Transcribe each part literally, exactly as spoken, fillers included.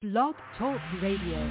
Blog Talk Radio.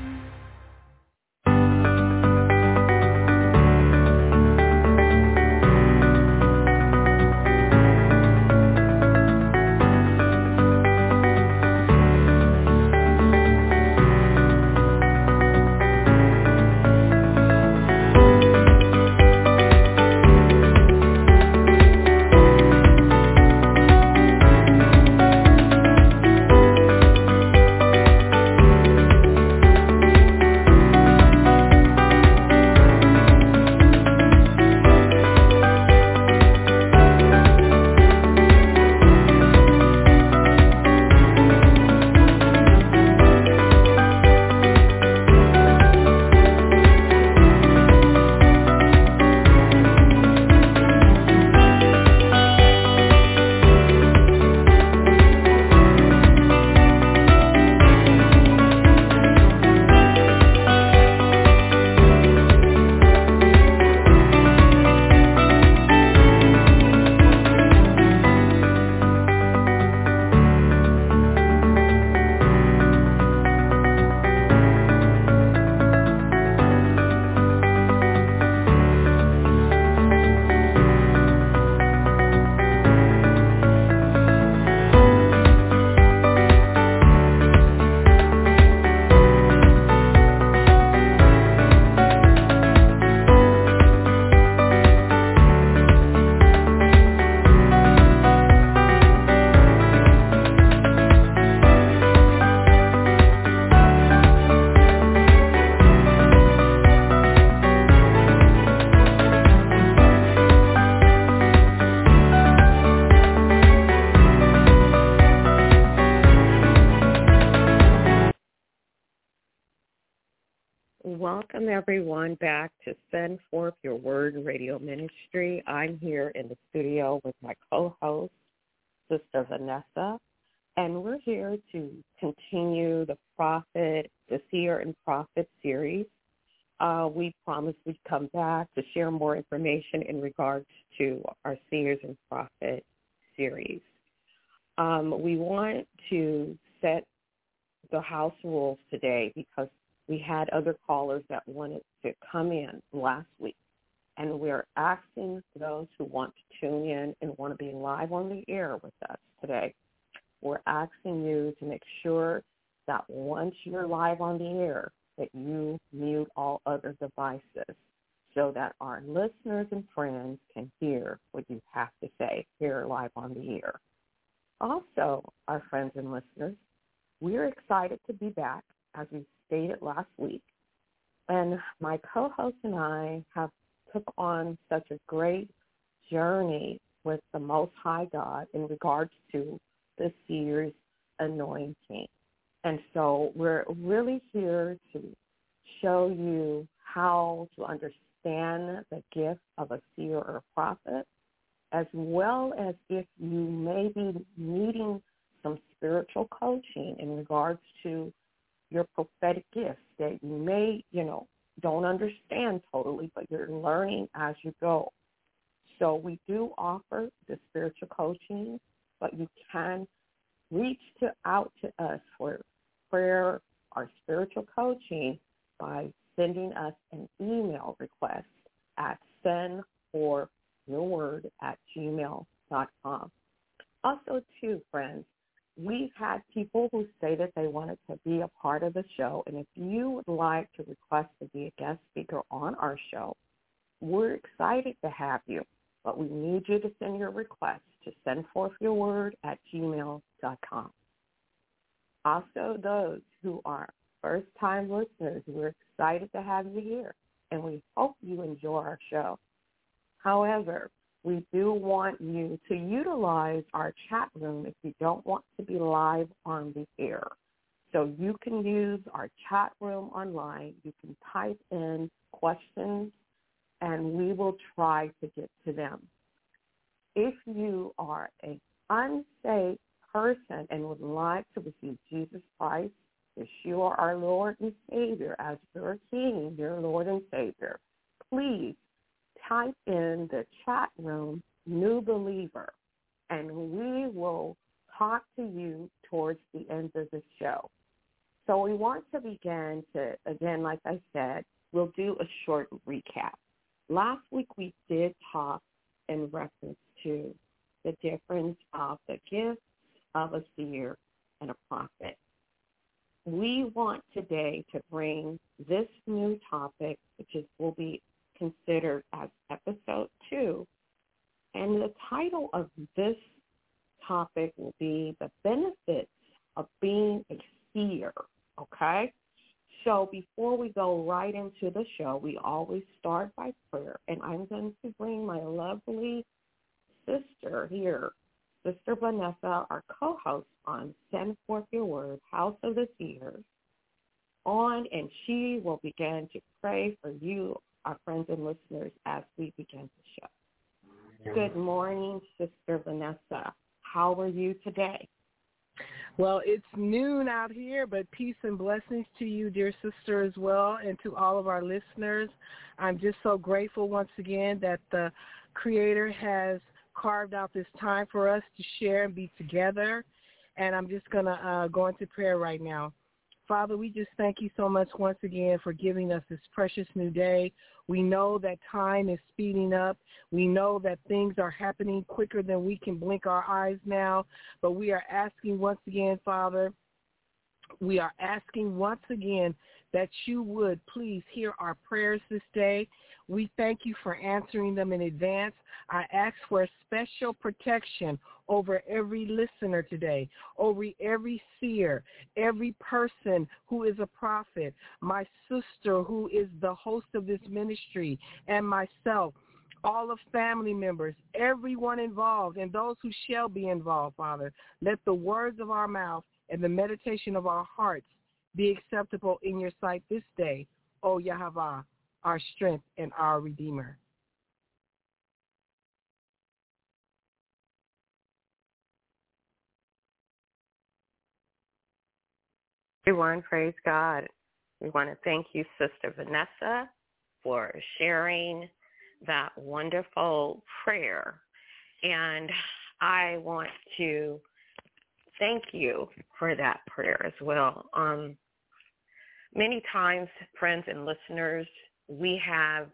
Welcome, everyone, back to Send Forth Your Word Radio Ministry. I'm here in the studio with my co-host, Sister Vanessa, and we're here to continue the Prophet, the Seer and Prophet series. Uh, we promised we'd come back to share more information in regards to our Seers and Prophet series. Um, we want to set the house rules today because we had other callers that wanted to come in last week, and we're asking those who want to tune in and want to be live on the air with us today. We're asking you to make sure that once you're live on the air, that you mute all other devices so that our listeners and friends can hear what you have to say here live on the air. Also, our friends and listeners, we're excited to be back, as we stated last week, and my co-host and I have took on such a great journey with the Most High God in regards to this year's anointing. And so we're really here to show you how to understand the gift of a seer or a prophet, as well as if you may be needing some spiritual coaching in regards to your prophetic gifts that you may, you know, don't understand totally, but you're learning as you go. So we do offer the spiritual coaching, but you can reach to out to us for prayer or spiritual coaching by sending us an email request at send for your word at gmail dot com. Also, too, friends, we've had people who say that they wanted to be a part of the show, and if you would like to request to be a guest speaker on our show, we're excited to have you, but we need you to send your request to send forth your word at gmail dot com. Also, those who are first-time listeners, we're excited to have you here, and we hope you enjoy our show. However, we do want you to utilize our chat room if you don't want to be live on the air. So you can use our chat room online. You can type in questions, and we will try to get to them. If you are an unsaved person and would like to receive Jesus Christ, Yeshua, our Lord and Savior, as your King, your Lord and Savior, please type in the chat room, new believer, and we will talk to you towards the end of the show. So we want to begin to, again, like I said, we'll do a short recap. Last week we did talk in reference to the difference of the gifts of a seer and a prophet. We want today to bring this new topic, which is will be considered as episode two. And the title of this topic will be the benefits of being a seer, okay? So before we go right into the show, we always start by prayer. And I'm going to bring my lovely sister here, Sister Vanessa, our co-host on Send Forth Your Word, House of the Seers, on, and she will begin to pray for you, our friends and listeners, as we begin the show. Good morning, Sister Vanessa. How are you today? Well, it's noon out here, but peace and blessings to you, dear sister, as well, and to all of our listeners. I'm just so grateful once again that the Creator has carved out this time for us to share and be together, and I'm just going to uh, go into prayer right now. Father, we just thank you so much once again for giving us this precious new day. We know that time is speeding up. We know that things are happening quicker than we can blink our eyes now, but we are asking once again, Father, we are asking once again that you would please hear our prayers this day. We thank you for answering them in advance. I ask for a special protection over every listener today, over every seer, every person who is a prophet, my sister who is the host of this ministry, and myself, all of family members, everyone involved, and those who shall be involved, Father. Let the words of our mouth and the meditation of our hearts be acceptable in your sight this day, O Yahweh, our strength and our Redeemer. Everyone, praise God. We want to thank you, Sister Vanessa, for sharing that wonderful prayer. And I want to thank you for that prayer as well. Um, many times, friends and listeners, we have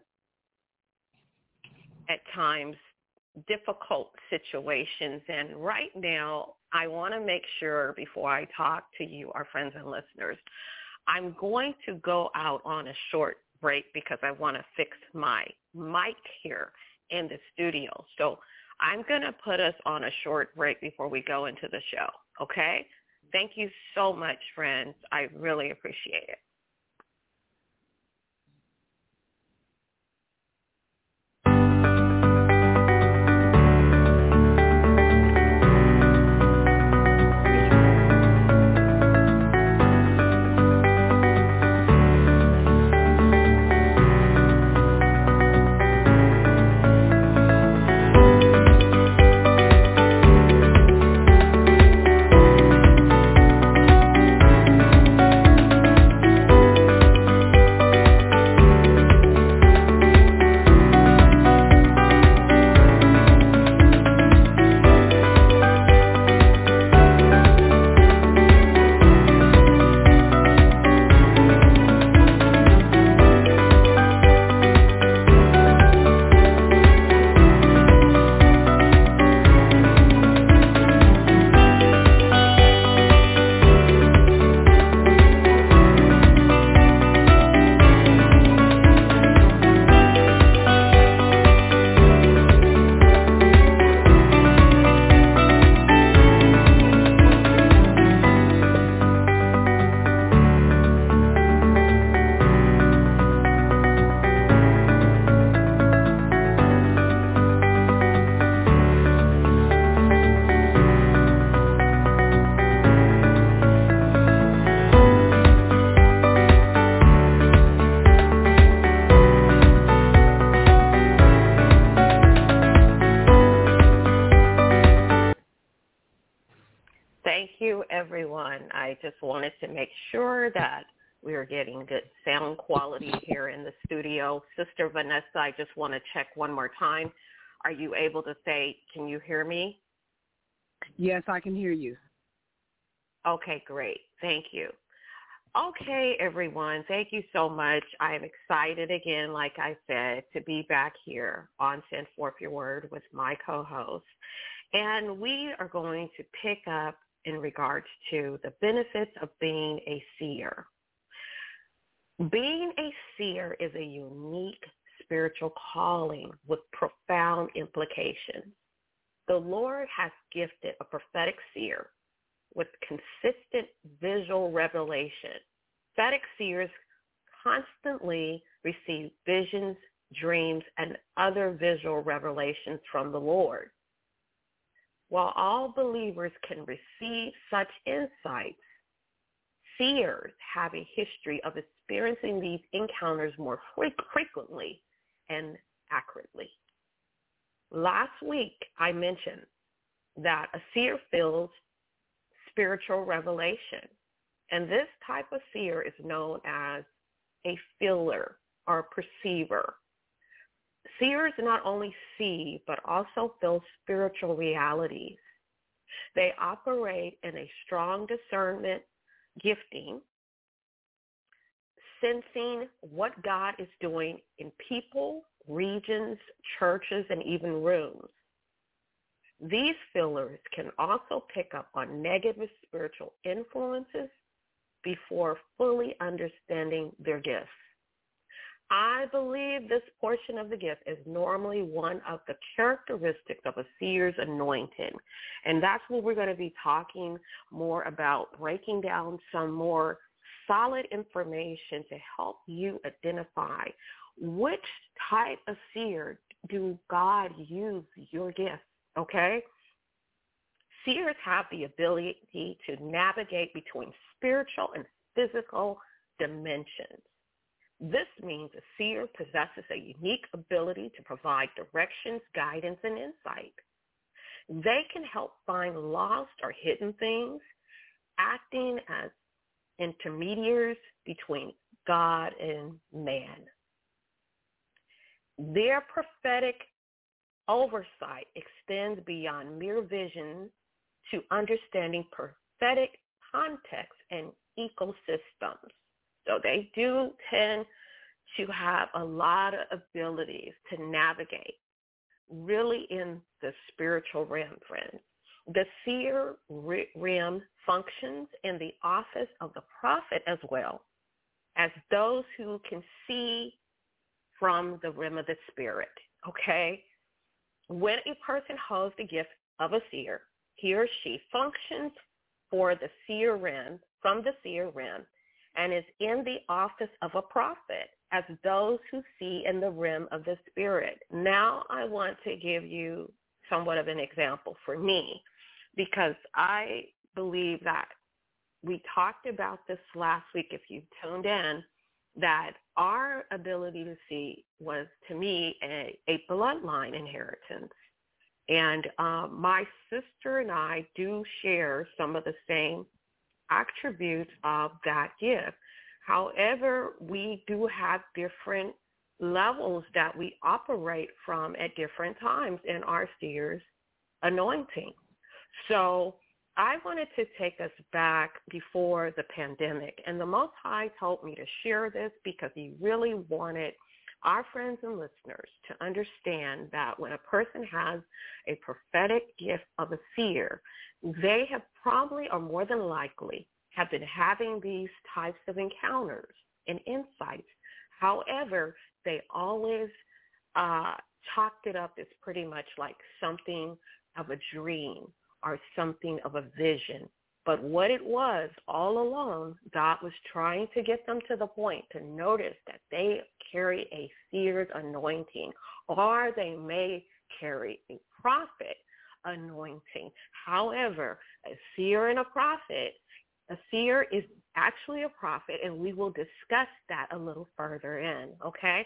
at times difficult situations. And right now, I want to make sure before I talk to you, our friends and listeners, I'm going to go out on a short break because I want to fix my mic here in the studio. So I'm going to put us on a short break before we go into the show, okay? Thank you so much, friends. I really appreciate it. Thank you, everyone. I just wanted to make sure that we are getting good sound quality here in the studio. Sister Vanessa, I just want to check one more time. Are you able to say, can you hear me? Yes, I can hear you. Okay, great. Thank you. Okay, everyone. Thank you so much. I am excited again, like I said, to be back here on Send Forth Your Word with my co-host. And we are going to pick up in regards to the benefits of being a seer. Being a seer is a unique spiritual calling with profound implications. The Lord has gifted a prophetic seer with consistent visual revelation. Prophetic seers constantly receive visions, dreams, and other visual revelations from the Lord. While all believers can receive such insights, seers have a history of experiencing these encounters more frequently and accurately. Last week, I mentioned that a seer feels spiritual revelation, and this type of seer is known as a feeler or perceiver. Seers not only see, but also feel spiritual realities. They operate in a strong discernment gifting, sensing what God is doing in people, regions, churches, and even rooms. These feelers can also pick up on negative spiritual influences before fully understanding their gifts. I believe this portion of the gift is normally one of the characteristics of a seer's anointing. And that's what we're going to be talking more about, breaking down some more solid information to help you identify which type of seer do God use your gift, okay? Seers have the ability to navigate between spiritual and physical dimensions. This means a seer possesses a unique ability to provide directions, guidance, and insight. They can help find lost or hidden things, acting as intermediaries between God and man. Their prophetic oversight extends beyond mere vision to understanding prophetic context and ecosystems. So they do tend to have a lot of abilities to navigate really in the spiritual realm, friends. The seer realm functions in the office of the prophet as well as those who can see from the realm of the spirit, okay? When a person holds the gift of a seer, he or she functions for the seer realm, from the seer realm, and is in the office of a prophet as those who see in the realm of the spirit. Now I want to give you somewhat of an example for me, because I believe that we talked about this last week, if you tuned in, that our ability to see was, to me, a, a bloodline inheritance. And um, my sister and I do share some of the same attributes of that gift. However, we do have different levels that we operate from at different times in our seer's anointing. So I wanted to take us back before the pandemic, and the Most High told me to share this because he really wanted our friends and listeners to understand that when a person has a prophetic gift of a seer, they have probably or more than likely have been having these types of encounters and insights. However, they always uh, chalked it up as pretty much like something of a dream or something of a vision. But what it was all along, God was trying to get them to the point to notice that they carry a seer's anointing, or they may carry a prophet anointing. However, a seer and a prophet, a seer is actually a prophet, and we will discuss that a little further in, okay?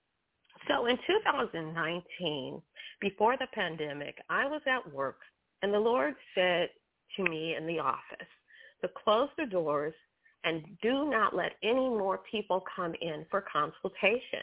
So in two thousand nineteen, before the pandemic, I was at work, and the Lord said to me in the office to close the doors and do not let any more people come in for consultation.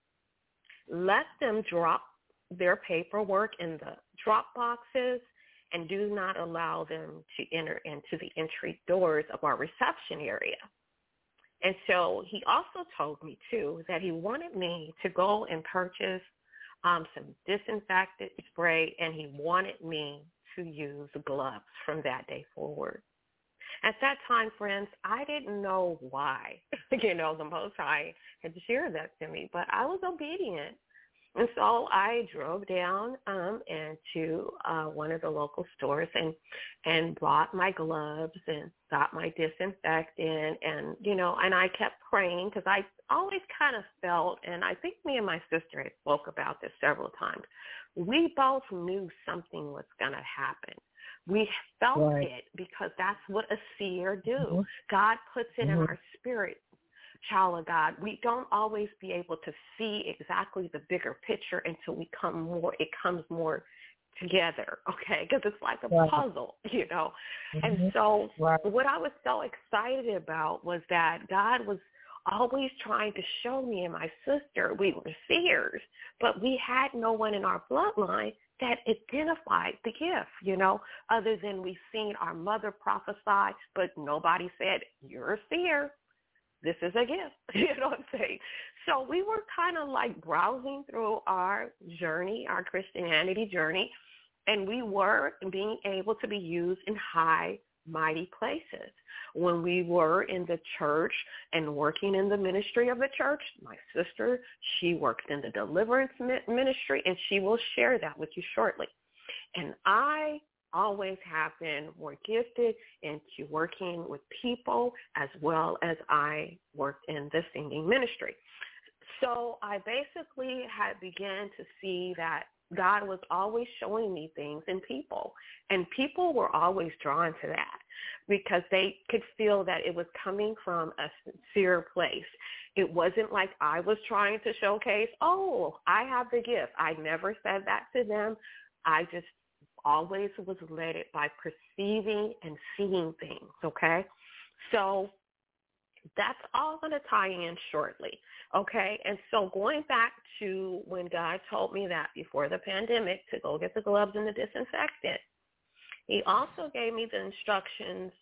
Let them drop their paperwork in the drop boxes and do not allow them to enter into the entry doors of our reception area. And so he also told me, too, that he wanted me to go and purchase um, some disinfectant spray, and he wanted me to use gloves from that day forward. At that time, friends, I didn't know why, you know, the Most High had shared that to me, but I was obedient. And so I drove down um, into uh, one of the local stores and and bought my gloves and got my disinfectant, and, you know, and I kept praying because I always kind of felt, and I think me and my sister had spoke about this several times, we both knew something was going to happen. We felt right. it because that's what a seer do. Mm-hmm. God puts it mm-hmm. in our spirit. Child of God, we don't always be able to see exactly the bigger picture until we come more, it comes more together, okay? Because it's like a right. puzzle, you know? Mm-hmm. And so right. what I was so excited about was that God was always trying to show me and my sister, we were seers, but we had no one in our bloodline that identified the gift, you know, other than we seen our mother prophesy, but nobody said, you're a seer. This is a gift, you know what I'm saying? So we were kind of like browsing through our journey, our Christianity journey, and we were being able to be used in high, mighty places. When we were in the church and working in the ministry of the church, my sister, she worked in the deliverance ministry, and she will share that with you shortly. And I always have been more gifted into working with people as well as I worked in the singing ministry. So I basically had began to see that God was always showing me things in people, and people were always drawn to that because they could feel that it was coming from a sincere place. It wasn't like I was trying to showcase, oh, I have the gift. I never said that to them. I just always was led by perceiving and seeing things, okay? So that's all going to tie in shortly, okay? And so going back to when God told me that before the pandemic to go get the gloves and the disinfectant, he also gave me the instructions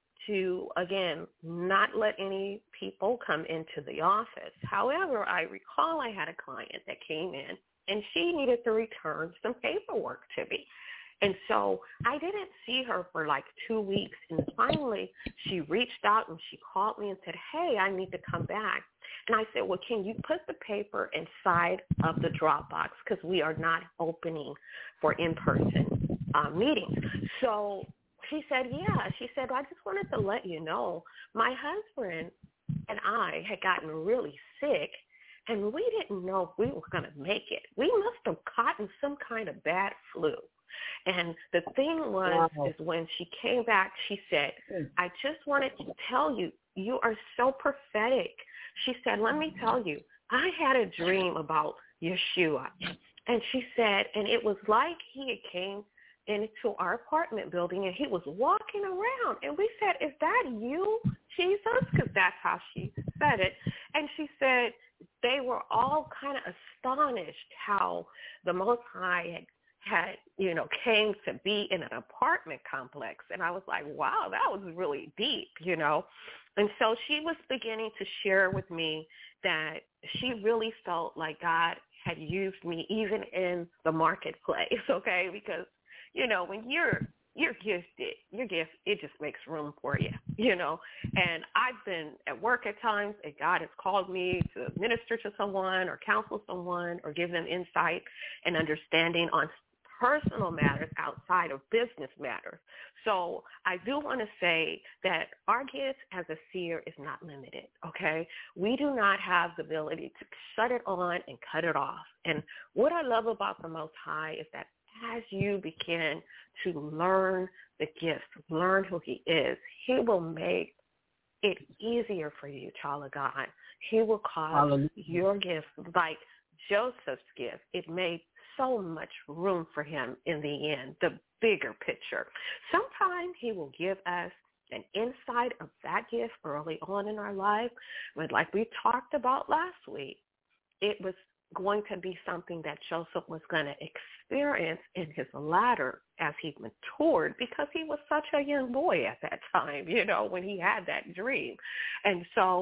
to, again, not let any people come into the office. However, I recall I had a client that came in, and she needed to return some paperwork to me. And so I didn't see her for like two weeks. And finally, she reached out and she called me and said, hey, I need to come back. And I said, well, can you put the paper inside of the Dropbox because we are not opening for in-person uh, meetings. So she said, yeah. She said, I just wanted to let you know my husband and I had gotten really sick, and we didn't know if we were going to make it. We must have caught some kind of bad flu. And the thing was, wow. is when she came back, she said, I just wanted to tell you, you are so prophetic. She said, let me tell you, I had a dream about Yeshua. And she said, and it was like he had came into our apartment building and he was walking around. And we said, is that you, Jesus? Because that's how she said it. And she said they were all kind of astonished how the Most High had had, you know, came to be in an apartment complex. And I was like, wow, that was really deep, you know. And so she was beginning to share with me that she really felt like God had used me even in the marketplace, okay? Because, you know, when you're you're gifted, your gift, it just makes room for you, you know. And I've been at work at times, and God has called me to minister to someone or counsel someone or give them insight and understanding on personal matters outside of business matters. So I do want to say that our gift as a seer is not limited, okay? We do not have the ability to shut it on and cut it off. And what I love about the Most High is that as you begin to learn the gift, learn who he is, he will make it easier for you, child of God. He will cause Hallelujah. Your gift, like Joseph's gift, it made so much room for him in the end, the bigger picture. Sometimes he will give us an insight of that gift early on in our life. But like we talked about last week, it was going to be something that Joseph was going to experience in his latter as he matured, because he was such a young boy at that time, you know, when he had that dream. And so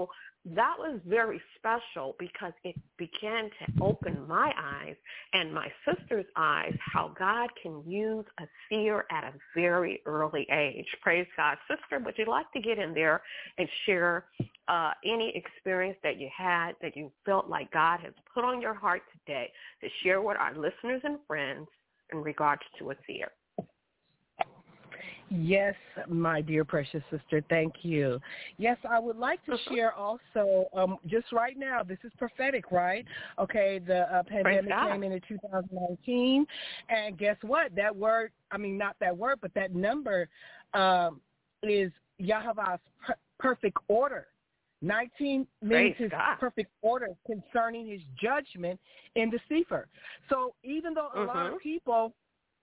that was very special because it began to open my eyes and my sister's eyes how God can use a seer at a very early age. Praise God. Sister, would you like to get in there and share uh, any experience that you had that you felt like God has put on your heart today to share with our listeners and friends in regards to a seer? Yes, my dear precious sister, thank you. Yes, I would like to share also, um, just right now, this is prophetic, right? Okay, the uh, pandemic came in in two thousand nineteen, and guess what? That word, I mean, not that word, but that number um, is Yahweh's per- perfect order. nineteen means his God. Perfect order concerning his judgment in the Sefer. So even though a mm-hmm. lot of people,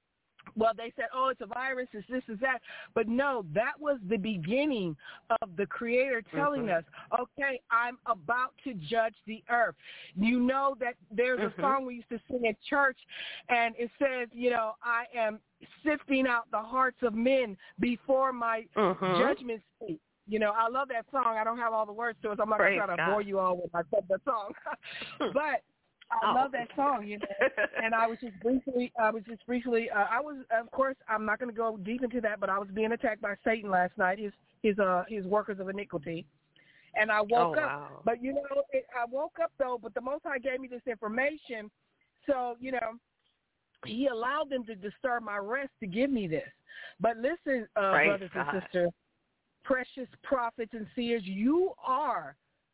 well, they said, oh, it's a virus, it's this, it's that. But no, that was the beginning of the Creator telling mm-hmm. us, okay, I'm about to judge the earth. You know that there's mm-hmm. a song we used to sing at church, and it says, you know, I am sifting out the hearts of men before my mm-hmm. judgment seat. You know, I love that song. I don't have all the words to it, so I'm not going to try to God. bore you all with I said the song. But I oh. love that song, you know. And I was just briefly, I was just briefly, uh, I was, of course, I'm not going to go deep into that, but I was being attacked by Satan last night, his his uh his workers of iniquity, and I woke oh, up. Wow. But you know, it, I woke up though. But the Most High gave me this information, so you know, He allowed them to disturb my rest to give me this. But listen, uh, brothers God. and sisters, precious prophets and seers, you are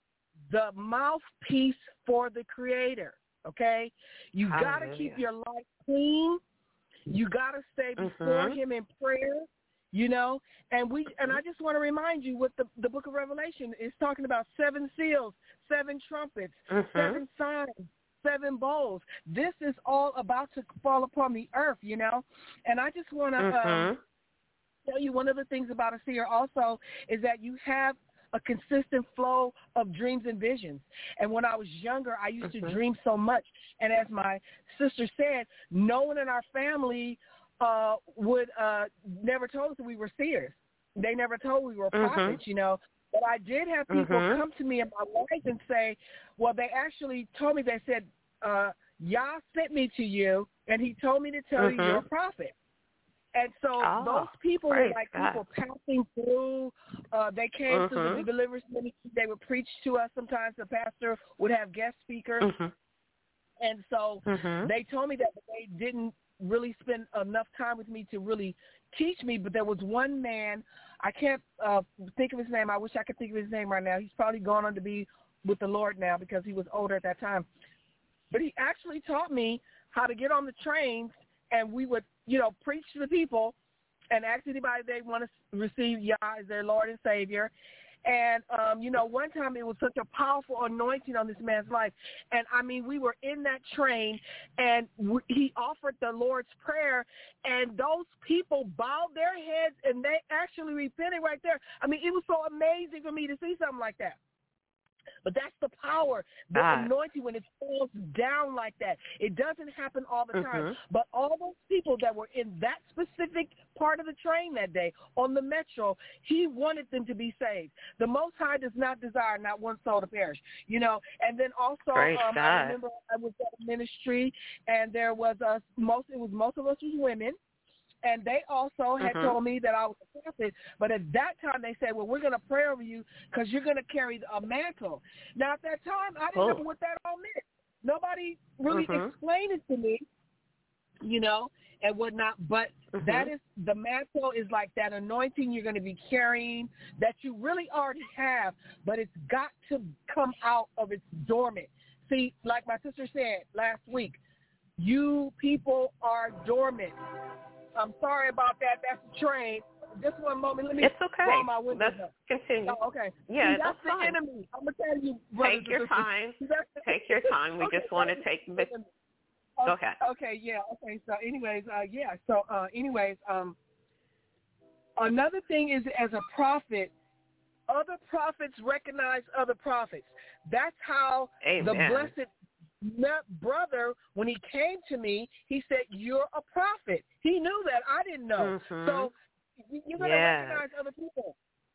the mouthpiece for the Creator. Okay, you got to keep your life clean. You got to stay before mm-hmm. Him in prayer. You know, and we and I just want to remind you what the the Book of Revelation is talking about: seven seals, seven trumpets, mm-hmm. seven signs, seven bowls. This is all about to fall upon the earth. You know, and I just want to mm-hmm. um, tell you one of the things about a seer also is that you have a consistent flow of dreams and visions. And when I was younger, I used mm-hmm. to dream so much. And as my sister said, no one in our family uh, would uh, never told us that we were seers. They never told we were mm-hmm. prophets, you know. But I did have people mm-hmm. come to me in my life and say, well, they actually told me, they said, uh, Yah sent me to you, and he told me to tell mm-hmm. you you're a prophet. And so oh, those people were like God. people passing through. Uh, they came mm-hmm. to the deliverance ministry. They would preach to us. Sometimes the pastor would have guest speakers. Mm-hmm. And so mm-hmm. they told me that they didn't really spend enough time with me to really teach me. But there was one man, I can't uh, think of his name. I wish I could think of his name right now. He's probably gone on to be with the Lord now because he was older at that time. But he actually taught me how to get on the trains, and we would, you know, preach to the people and ask anybody they want to receive Yah as their Lord and Savior. And, um, you know, one time it was such a powerful anointing on this man's life. And, I mean, we were in that train, and w- he offered the Lord's Prayer, and those people bowed their heads, and they actually repented right there. I mean, it was so amazing for me to see something like that. But that's the power, the ah. anointing when it falls down like that. It doesn't happen all the mm-hmm. time. But all those people that were in that specific part of the train that day on the metro, he wanted them to be saved. The Most High does not desire not one soul to perish, you know. And then also, um, I remember I was at a ministry, and there was a most. It was most of us was women. And they also had mm-hmm. told me that I was a prophet, but at that time they said, well, we're going to pray over you because you're going to carry a mantle. Now, at that time, I didn't oh. know what that all meant. Nobody really mm-hmm. explained it to me, you know, and whatnot, but mm-hmm. that is, the mantle is like that anointing you're going to be carrying that you really already have, but it's got to come out of its dormant. See, like my sister said last week, you people are dormant. I'm sorry about that. That's the train. Just one moment. Let me it's okay. roll my windows Let's up. continue. Oh, okay. Yeah, See, that's, that's the fine. enemy. I'm going to tell you. Take your time. Take your time. We okay, just want to take bit. Okay. Go ahead. Okay, yeah. Okay, so anyways, uh, yeah. So uh, anyways, um, another thing is as a prophet, other prophets recognize other prophets. That's how Amen. the blessed brother, when he came to me, he said, you're a prophet. He knew that. I didn't know. Mm-hmm. So you're going to yes. recognize other people.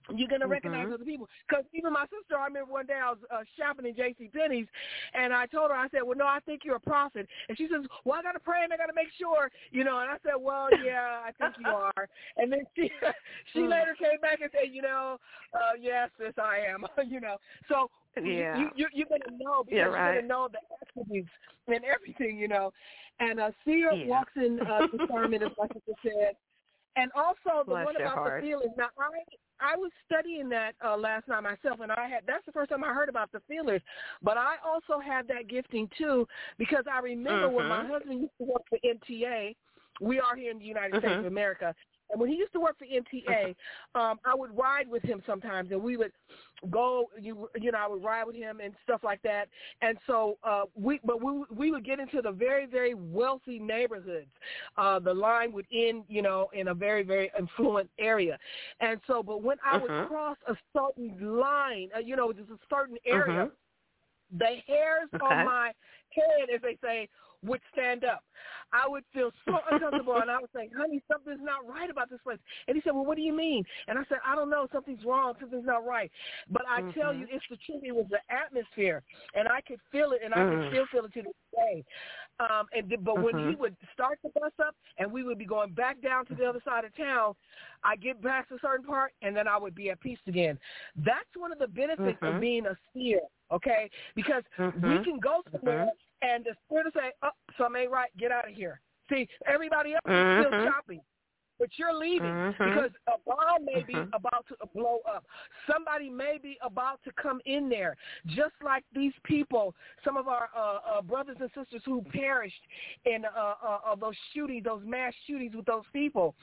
You're going to mm-hmm. recognize other people. Because even my sister, I remember one day I was uh, shopping in J C Penney's, and I told her, I said, well, no, I think you're a prophet. And she says, well, I got to pray, and I got to make sure, you know. And I said, well, yeah, I think you are. And then she she mm. later came back and said, you know, uh, yes, yes, I am, you know. So yeah. you, you, you're going to know because yeah, right. you're going to know the attributes and everything, you know. And uh, seer yeah. walks in uh, discernment, as my sister said. And also the Bless one about heart. the feelings. Now, I I was studying that uh, last night myself, and I had that's the first time I heard about the feelers. But I also had that gifting, too, because I remember mm-hmm. when my husband used to work for M T A. We are here in the United mm-hmm. States of America. And when he used to work for M T A, um, I would ride with him sometimes, and we would go, you you know, I would ride with him and stuff like that. And so uh, we, but we we would get into the very, very wealthy neighborhoods. Uh, the line would end, you know, in a very, very affluent area. And so, but when I would mm-hmm. cross a certain line, uh, you know, just a certain area, mm-hmm. the hairs okay. on my head, as they say, would stand up. I would feel so uncomfortable, and I would say, honey, something's not right about this place. And he said, well, what do you mean? And I said, I don't know. Something's wrong. Something's not right. But I mm-hmm. tell you, it's the truth. It was the atmosphere, and I could feel it, and I mm-hmm. can still feel it to this day. Um, and But mm-hmm. when he would start the bus up, and we would be going back down to the other side of town, I get past a certain part, and then I would be at peace again. That's one of the benefits mm-hmm. of being a seer, okay? Because mm-hmm. we can go somewhere, mm-hmm. and the spirit will say, oh, something ain't right, get out of here. See, everybody else mm-hmm. is still shopping, but you're leaving mm-hmm. because a bomb may mm-hmm. be about to blow up. Somebody may be about to come in there, just like these people, some of our uh, uh, brothers and sisters who perished in uh, uh, uh, those shootings, those mass shootings with those people.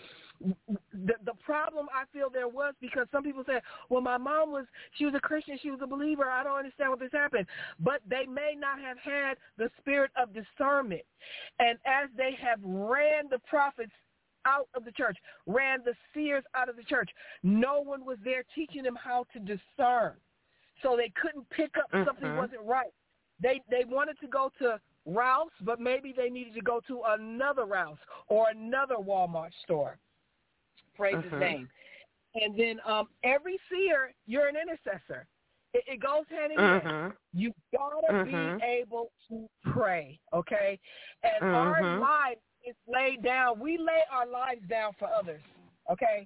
The, the problem I feel there was because some people said, well, my mom was, she was a Christian, she was a believer, I don't understand what this happened. But they may not have had the spirit of discernment. And as they have ran the prophets out of the church, ran the seers out of the church, no one was there teaching them how to discern. So they couldn't pick up mm-hmm. something wasn't right. They they wanted to go to Ralph's, but maybe they needed to go to another Ralph's or another Walmart store. Praise mm-hmm. his name. And then um, every seer, you're an intercessor. It, it goes hand in hand. Mm-hmm. You gotta mm-hmm. be able to pray, okay? And mm-hmm. our life is laid down. We lay our lives down for others, okay?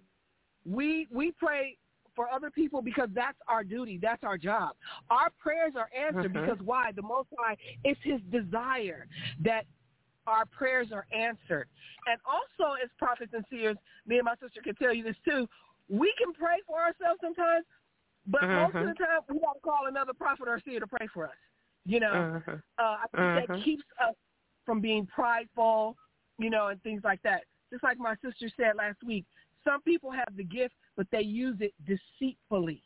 We we pray for other people because that's our duty. That's our job. Our prayers are answered mm-hmm. because why? The Most High, it's his desire that our prayers are answered. And also as prophets and seers, me and my sister can tell you this too, we can pray for ourselves sometimes, but mm-hmm. most of the time we got to call another prophet or seer to pray for us. You know, mm-hmm. uh, I think mm-hmm. that keeps us from being prideful, you know, and things like that. Just like my sister said last week, some people have the gift, but they use it deceitfully.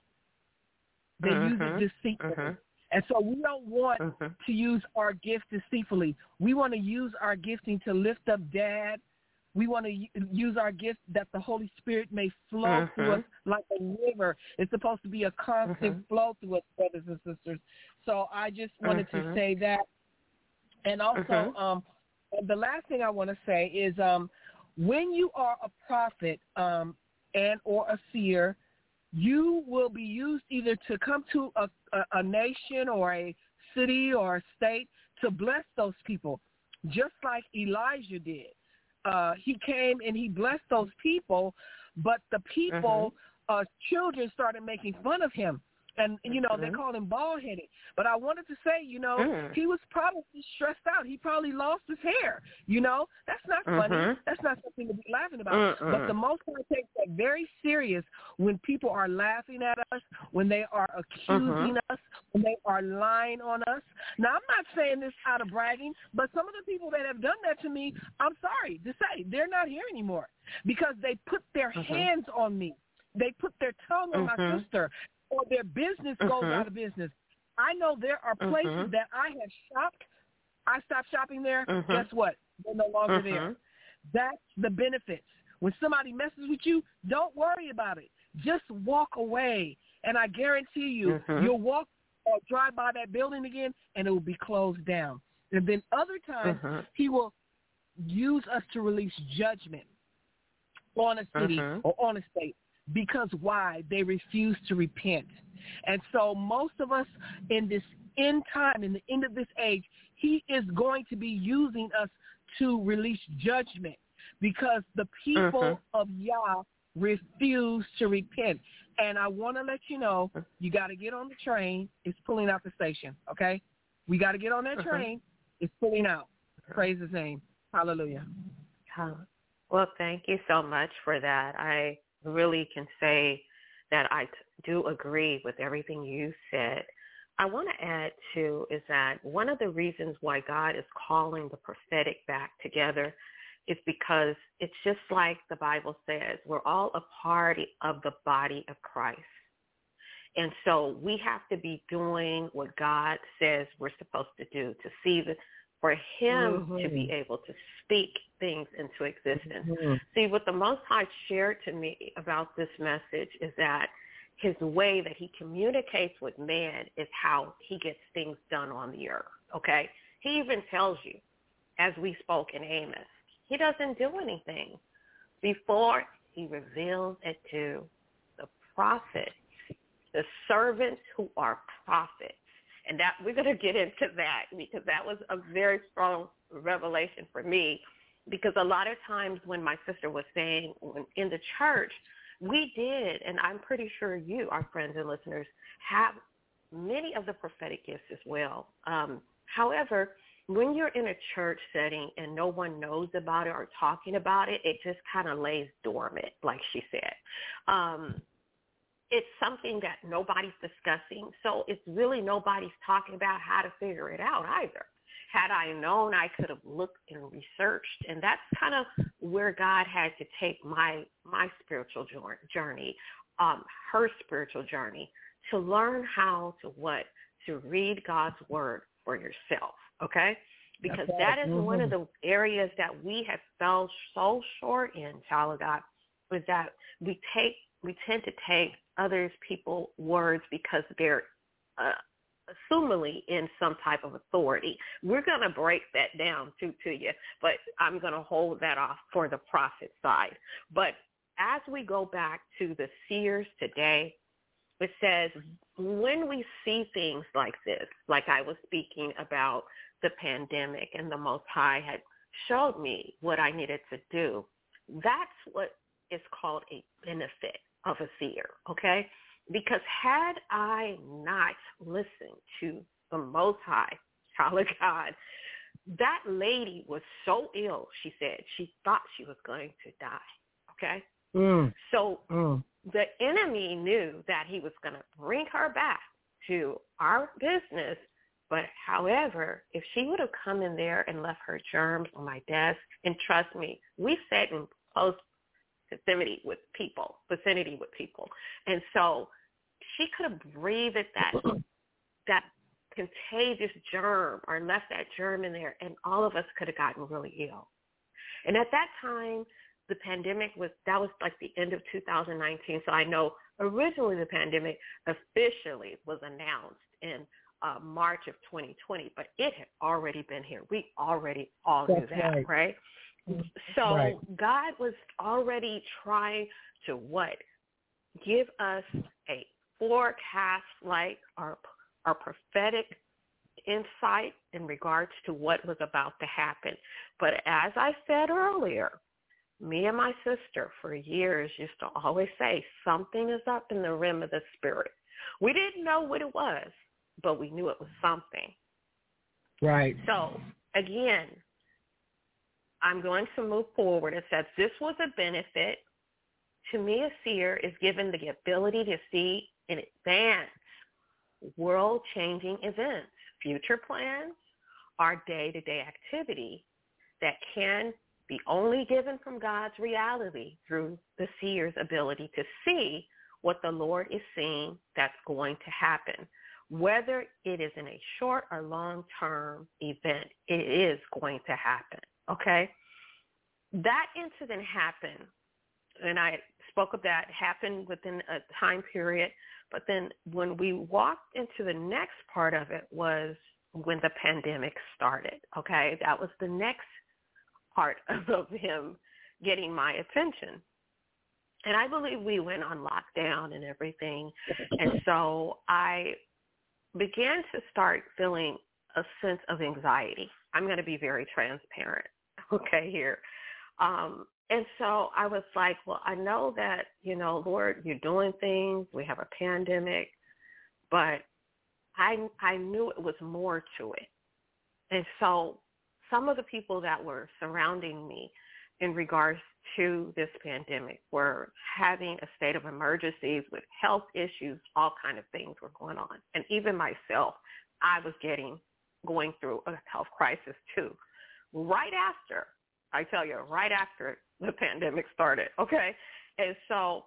They mm-hmm. use it deceitfully. Mm-hmm. And so we don't want mm-hmm. to use our gift deceitfully. We want to use our gifting to lift up Dad. We want to use our gift that the Holy Spirit may flow mm-hmm. through us like a river. It's supposed to be a constant mm-hmm. flow through us, brothers and sisters. So I just wanted mm-hmm. to say that. And also, mm-hmm. um, the last thing I want to say is um, when you are a prophet um, and or a seer, you will be used either to come to a, a, a nation or a city or a state to bless those people, just like Elijah did. Uh, he came and he blessed those people, but the people, mm-hmm. uh, children started making fun of him. And, you know, mm-hmm. they called him bald-headed. But I wanted to say, you know, mm. he was probably stressed out. He probably lost his hair, you know. That's not funny. Mm-hmm. That's not something to be laughing about. Mm-mm. But the Most High takes that very serious when people are laughing at us, when they are accusing mm-hmm. us, when they are lying on us. Now, I'm not saying this out of bragging, but some of the people that have done that to me, I'm sorry to say, they're not here anymore because they put their mm-hmm. hands on me. They put their tongue on mm-hmm. my sister. Or their business goes mm-hmm. out of business. I know there are places mm-hmm. that I have shopped. I stopped shopping there. Mm-hmm. Guess what? They're no longer mm-hmm. there. That's the benefits. When somebody messes with you, don't worry about it. Just walk away. And I guarantee you, mm-hmm. you'll walk or drive by that building again, and it will be closed down. And then other times, mm-hmm. he will use us to release judgment on a city mm-hmm. or on a state. because why? They refuse to repent. And so most of us in this end time, in the end of this age, he is going to be using us to release judgment because the people mm-hmm. of Yah refuse to repent. And I want to let you know, you got to get on the train. It's pulling out the station, okay? We got to get on that mm-hmm. train. It's pulling out. Praise his name. Hallelujah. Well, thank you so much for that. I really can say that I do agree with everything you said. I want to add, too, is that one of the reasons why God is calling the prophetic back together is because it's just like the Bible says, we're all a part of the body of Christ. And so we have to be doing what God says we're supposed to do to see the, for him mm-hmm. to be able to speak things into existence. Mm-hmm. See, what the Most High shared to me about this message is that his way that he communicates with man is how he gets things done on the earth, okay? He even tells you, as we spoke in Amos, he doesn't do anything before he reveals it to the prophets, the servants who are prophets. And that we're going to get into that because that was a very strong revelation for me, because a lot of times when my sister was saying in the church, we did, and I'm pretty sure you, our friends and listeners, have many of the prophetic gifts as well. Um, however, when you're in a church setting and no one knows about it or talking about it, it just kind of lays dormant, like she said. Um, it's something that nobody's discussing, so it's really nobody's talking about how to figure it out either. Had I known, I could have looked and researched, and that's kind of where God had to take my my spiritual journey, um, her spiritual journey, to learn how to what? To read God's word for yourself, okay? Because right. that is mm-hmm. one of the areas that we have fell so short in, child of God, is that we take we tend to take others people's words because they're uh, assumingly in some type of authority. We're going to break that down too to you, but I'm going to hold that off for the prophet side. But as we go back to the seers today, it says when we see things like this, like I was speaking about the pandemic and the Most High had showed me what I needed to do, that's what is called a benefit of a seer, okay? Because had I not listened to the Most High, child of God, that lady was so ill, she said, she thought she was going to die, okay? Mm. So mm. the enemy knew that he was going to bring her back to our business, but however, if she would have come in there and left her germs on my desk, and trust me, we sat in close vicinity with people, vicinity with people, and so she could have breathed that that contagious germ or left that germ in there, and all of us could have gotten really ill. And at that time, the pandemic was, that was like the end of two thousand nineteen. So I know originally the pandemic officially was announced in uh, March of twenty twenty, but it had already been here. We already all knew That's that, right? right? So right. God was already trying to what? Give us a forecast, like our, our prophetic insight in regards to what was about to happen. But as I said earlier, me and my sister for years used to always say something is up in the realm of the spirit. We didn't know what it was, but we knew it was something. Right. So, again, I'm going to move forward. It says this was a benefit. To me, a seer is given the ability to see in advance world-changing events, future plans, or day-to-day activity that can be only given from God's reality through the seer's ability to see what the Lord is seeing that's going to happen. Whether it is in a short or long-term event, it is going to happen, okay? That incident happened, and I spoke of that, happened within a time period, but then when we walked into the next part of it was when the pandemic started, okay? That was the next part of him getting my attention. And I believe we went on lockdown and everything. And so I began to start feeling a sense of anxiety. I'm going to be very transparent, okay, here. Um, and so I was like, well, I know that, you know, Lord, you're doing things. We have a pandemic. But I I knew it was more to it. And so some of the people that were surrounding me in regards to this pandemic were having a state of emergencies with health issues, all kind of things were going on. And even myself, I was getting, going through a health crisis too. Right after, I tell you, right after the pandemic started, okay? And so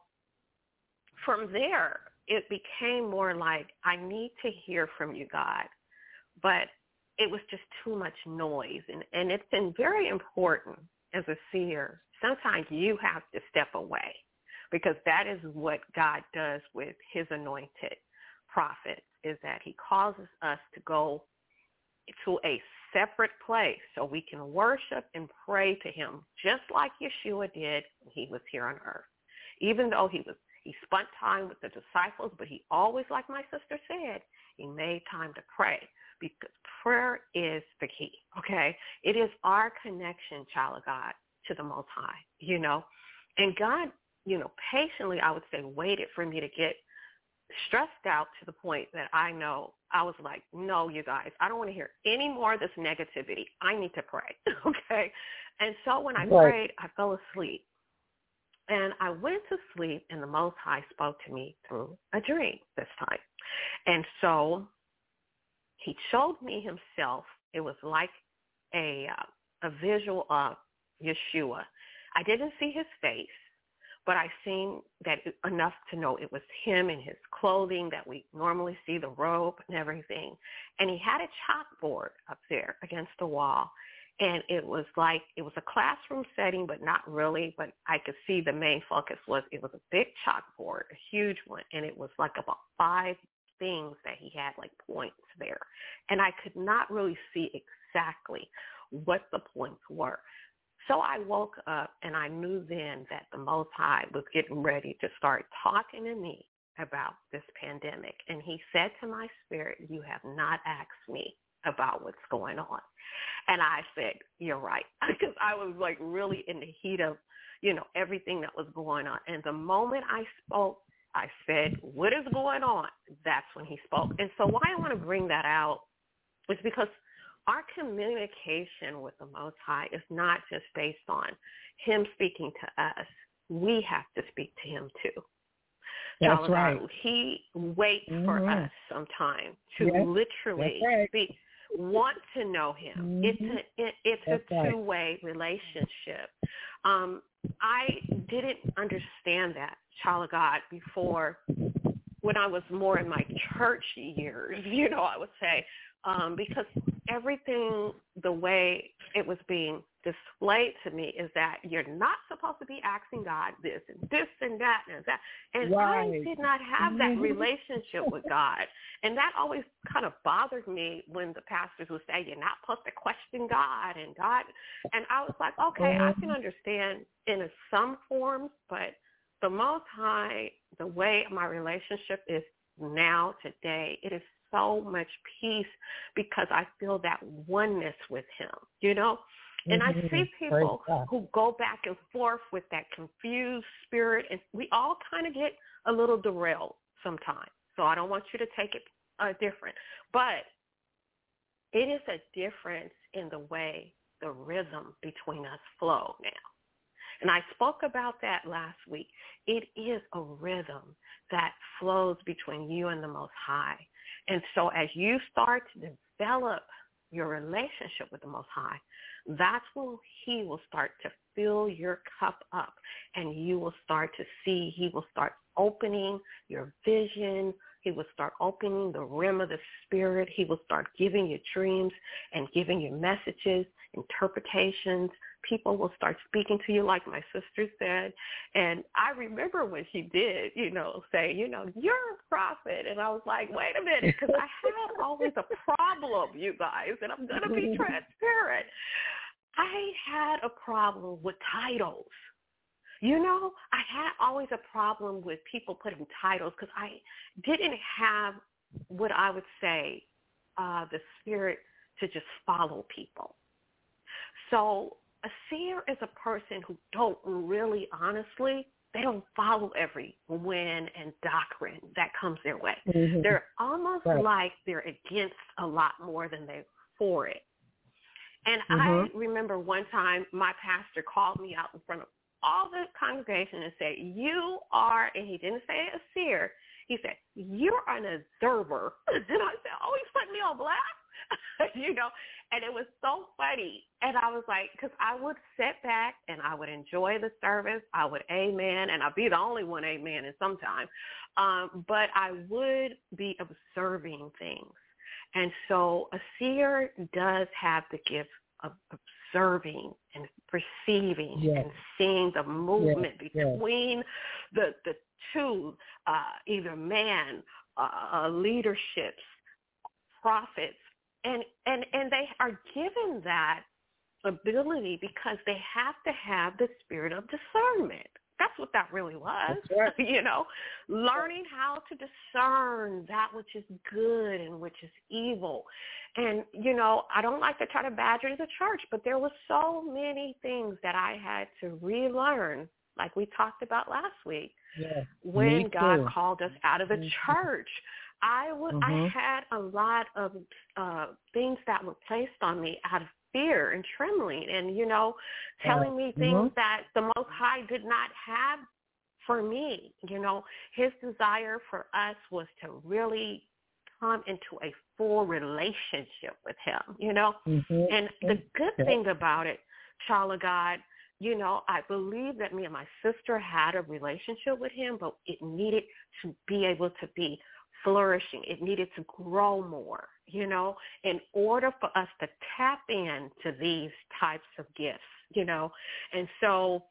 from there, it became more like, I need to hear from you, God. But it was just too much noise. And, and it's been very important as a seer. Sometimes you have to step away because that is what God does with his anointed prophets, is that he causes us to go to a separate place so we can worship and pray to him just like Yeshua did when he was here on earth. Even though he was He spent time with the disciples, but he always, like my sister said, he made time to pray because prayer is the key, okay? It is our connection, child of God, to the Most High, you know? And God, you know, patiently, I would say, waited for me to get stressed out to the point that I know I was like, no, you guys, I don't want to hear any more of this negativity. I need to pray, okay? And so when I Right. prayed, I fell asleep. And I went to sleep, and the Most High spoke to me through a dream this time. And so he showed me himself. It was like a uh, a visual of Yeshua. I didn't see his face, but I seen that enough to know it was him in his clothing that we normally see, the robe and everything. And he had a chalkboard up there against the wall. And it was like, it was a classroom setting, but not really. But I could see the main focus was, it was a big chalkboard, a huge one. And it was like about five things that he had, like points there. And I could not really see exactly what the points were. So I woke up and I knew then that the Most High was getting ready to start talking to me about this pandemic. And he said to my spirit, you have not asked me about what's going on. And I said, you're right, because I was like really in the heat of, you know, everything that was going on. And the moment I spoke, I said, what is going on? That's when he spoke. And so why I want to bring that out is because our communication with the Most High is not just based on him speaking to us. We have to speak to him too. That's right. He waits mm-hmm. for us sometime to yes. literally right. speak, want to know him. Mm-hmm. It's a it, it's That's a two-way right. relationship. Um, I didn't understand that, child of God, before when I was more in my church years, you know, I would say, um, because everything, the way it was being displayed to me is that you're not supposed to be asking God this and this and that and that. And right. I did not have that relationship with God. And that always kind of bothered me when the pastors would say, you're not supposed to question God and God. And I was like, okay, I can understand in some forms, but the Most High, the way my relationship is now today, it is so much peace because I feel that oneness with him, you know? And I see people who go back and forth with that confused spirit, and we all kind of get a little derailed sometimes. So I don't want you to take it uh, different. But it is a difference in the way the rhythm between us flow now. And I spoke about that last week. It is a rhythm that flows between you and the Most High. And so as you start to develop your relationship with the Most High, that's when he will start to fill your cup up, and you will start to see, he will start opening your vision. He will start opening the rim of the spirit. He will start giving you dreams and giving you messages, interpretations. People will start speaking to you like my sister said. And I remember when she did, you know, say, you know, you're a prophet. And I was like, wait a minute, because I had always a problem, you guys, and I'm going to be transparent. I had a problem with titles. You know, I had always a problem with people putting titles because I didn't have what I would say uh, the spirit to just follow people. So a seer is a person who don't really, honestly, they don't follow every wind and doctrine that comes their way. Mm-hmm. They're almost right. like they're against a lot more than they're for it. And mm-hmm. I remember one time my pastor called me out in front of all the congregation and said, you are, and he didn't say a seer, he said, you're an observer. And I said, oh, he's putting me on blast? You know, and it was so funny. And I was like, because I would sit back and I would enjoy the service. I would amen, and I'd be the only one amen in some time. Um, but I would be observing things. And so a seer does have the gift of observing and perceiving yes. and seeing the movement yes. between yes. the the two, uh, either man, uh, leaderships, prophets, and, and, and they are given that ability because they have to have the spirit of discernment. That's what that really was, right. you know, learning how to discern that which is good and which is evil. And, you know, I don't like to try to badger the church, but there were so many things that I had to relearn, like we talked about last week, yes, when God called us out of the mm-hmm. church. I would, mm-hmm. I had a lot of uh, things that were placed on me out of fear and trembling and, you know, telling me things mm-hmm. that the Most High did not have for me. You know, his desire for us was to really come into a full relationship with him, you know. Mm-hmm. And the good yeah. thing about it, child of God, you know, I believe that me and my sister had a relationship with him, but it needed to be able to be flourishing. It needed to grow more, you know, in order for us to tap into these types of gifts, you know. And so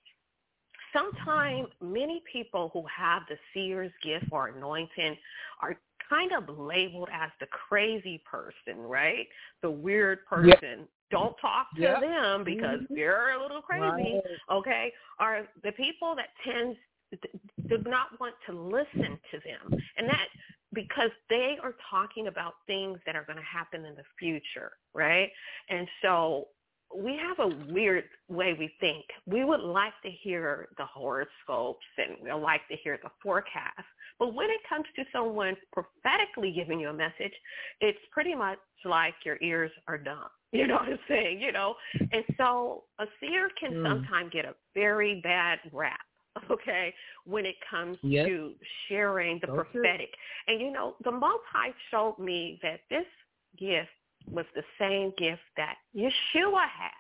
sometimes many people who have the seer's gift or anointing are kind of labeled as the crazy person, right? The weird person. Yep. Don't talk to yep. them because mm-hmm. they're a little crazy, right. okay? Are the people that tend do not want to listen to them. And that because they are talking about things that are going to happen in the future, right? And so we have a weird way we think. We would like to hear the horoscopes and we like to hear the forecast. But when it comes to someone prophetically giving you a message, it's pretty much like your ears are dumb. You know what I'm saying? You know? And so a seer can mm. sometimes get a very bad rap, okay, when it comes yep. to sharing the okay. prophetic. And, you know, the Most High showed me that this gift was the same gift that Yeshua had.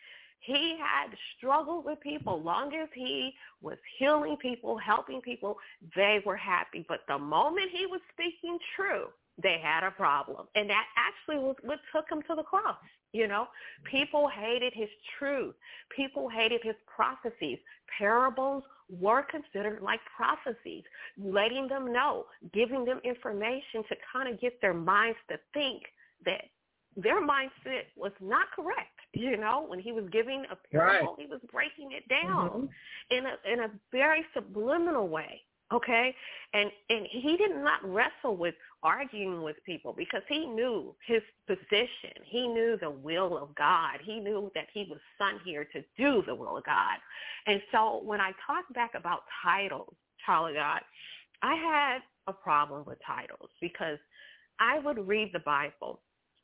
He had struggled with people. Long as he was healing people, helping people, they were happy. But the moment he was speaking true, they had a problem. And that actually was what took him to the cross. You know, people hated his truth. People hated his prophecies. Parables were considered like prophecies, letting them know, giving them information to kind of get their minds to think that their mindset was not correct. You know, when he was giving a parable, right. he was breaking it down mm-hmm. in a in a very subliminal way. Okay, and and he did not wrestle with arguing with people because he knew his position. He knew the will of God. He knew that he was sent here to do the will of God. And so when I talk back about titles, child of God, I had a problem with titles because I would read the Bible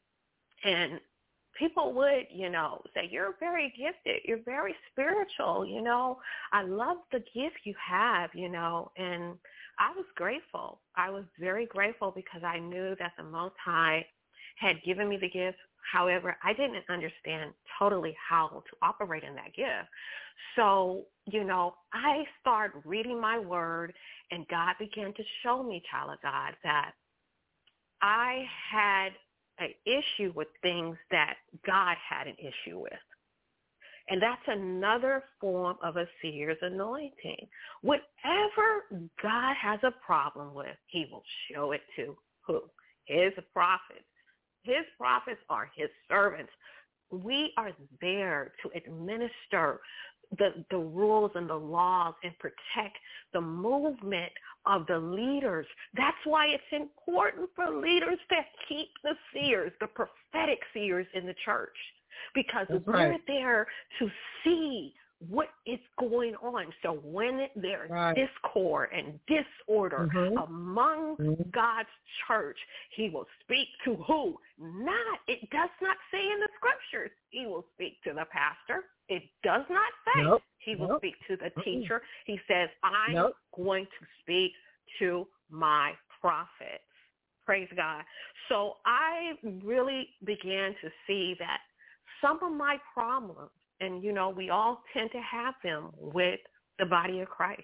and people would, you know, say, you're very gifted. You're very spiritual. You know, I love the gift you have, you know, and I was grateful. I was very grateful because I knew that the Most High had given me the gift. However, I didn't understand totally how to operate in that gift. So, you know, I started reading my word and God began to show me, child of God, that I had an issue with things that God had an issue with. And that's another form of a seer's anointing. Whatever God has a problem with, he will show it to who? His prophets. His prophets are his servants. We are there to administer the, the rules and the laws and protect the movement of the leaders. That's why it's important for leaders to keep the seers, the prophetic seers in the church, because That's we're right. there to see what is going on. So when there's Right. discord and disorder Mhm. among Mhm. God's church, he will speak to who? Not, it does not say in the scriptures, he will speak to the pastor. It does not say Nope. he will Nope. speak to the Mm-mm. teacher. He says, I'm Nope. going to speak to my prophets. Praise God. So I really began to see that some of my problems, and, you know, we all tend to have them with the body of Christ.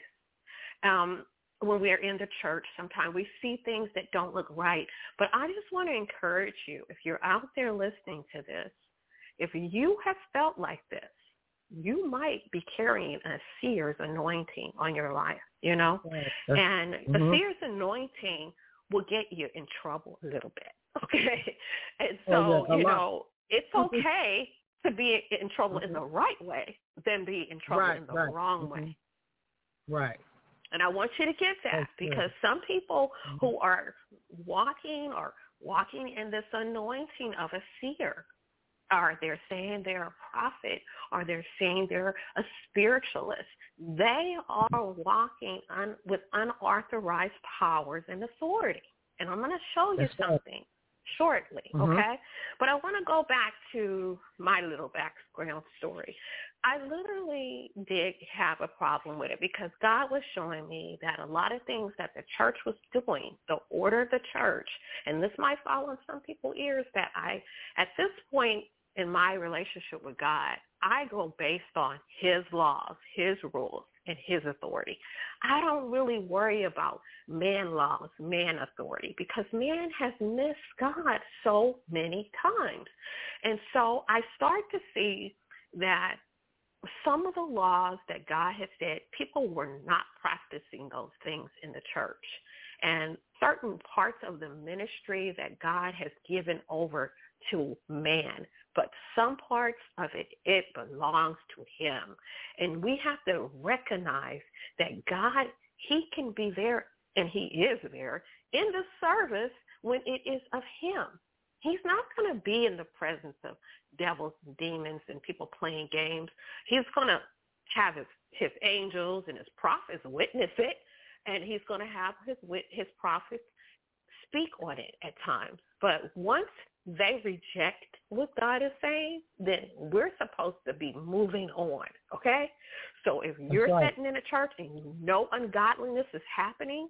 Um, when we're in the church, sometimes we see things that don't look right. But I just want to encourage you, if you're out there listening to this, if you have felt like this, you might be carrying a seer's anointing on your life, you know? Right. And Mhm. a seer's anointing will get you in trouble a little bit, okay? And Oh, so, yeah, a you lot. know, it's okay to be in trouble in the right way than be in trouble Right, in the right. wrong Mhm. way. Right. And I want you to get that, That's good. because some people Mhm. who are walking or walking in this anointing of a seer, or they're saying they're a prophet, or they're saying they're a spiritualist, they are walking un, with unauthorized powers and authority. And I'm going to show you That's right. something shortly, Mhm. okay? But I want to go back to my little background story. I literally did have a problem with it, because God was showing me that a lot of things that the church was doing, the order of the church, and this might fall on some people's ears, that I, at this point in my relationship with God, I go based on his laws, his rules, and his authority. I don't really worry about man laws, man authority, because man has missed God so many times. And so I start to see that some of the laws that God has said, people were not practicing those things in the church. And certain parts of the ministry that God has given over to man, but some parts of it, it belongs to him. And we have to recognize that God, he can be there, and he is there in the service when it is of him. He's not going to be in the presence of devils and demons and people playing games. He's going to have his, his angels and his prophets witness it, and he's going to have his his prophets speak on it at times. But once they reject what God is saying, then we're supposed to be moving on, okay? So if you're right. sitting in a church and you know ungodliness is happening,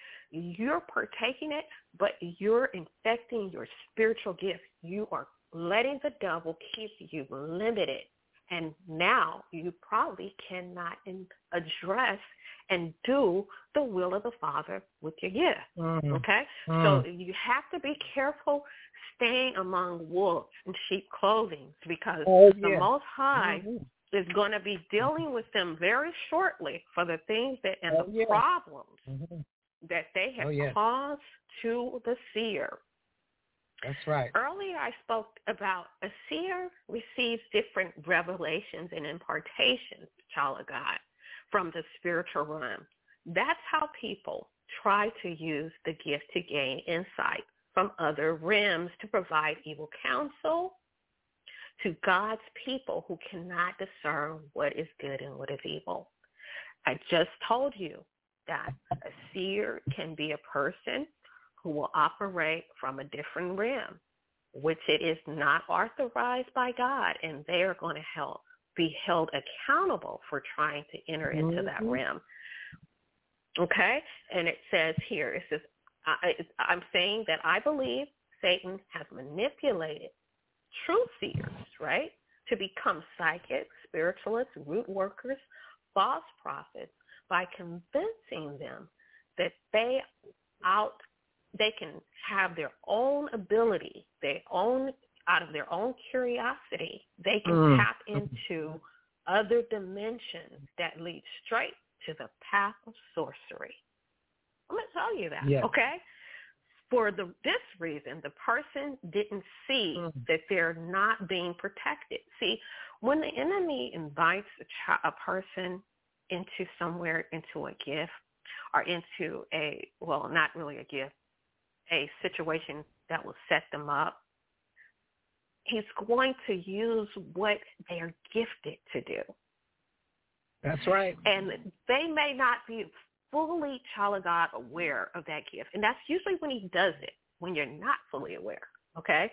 you're partaking it, but you're infecting your spiritual gifts. You are letting the devil keep you limited. And now you probably cannot in, address and do the will of the Father with your gift. Mm. Okay? Mm. So you have to be careful staying among wolves in sheep clothing, because Oh, the yeah. Most High Mhm. is going to be dealing with them very shortly for the things that and Oh, the yeah. problems Mhm. that they have Oh, yeah. caused to the seer. That's right. Earlier I spoke about a seer receives different revelations and impartations, child of God, from the spiritual realm. That's how people try to use the gift to gain insight from other realms to provide evil counsel to God's people who cannot discern what is good and what is evil. I just told you that a seer can be a person who will operate from a different realm, which it is not authorized by God, and they are going to help be held accountable for trying to enter into Mm-hmm. that realm. Okay? And it says here, it says, I, I'm saying that I believe Satan has manipulated true seers, right, to become psychics, spiritualists, root workers, false prophets, by convincing them that they out they can have their own ability, their own out of their own curiosity, they can Mm. tap into other dimensions that lead straight to the path of sorcery. I'm going to tell you that, Yeah. okay? for the this reason, the person didn't see mm. that they're not being protected. See, when the enemy invites a, ch- a person into somewhere, into a gift, or into a, well, not really a gift, a situation that will set them up, he's going to use what they are gifted to do. That's right. And they may not be fully, child of God, aware of that gift. And that's usually when he does it, when you're not fully aware, okay?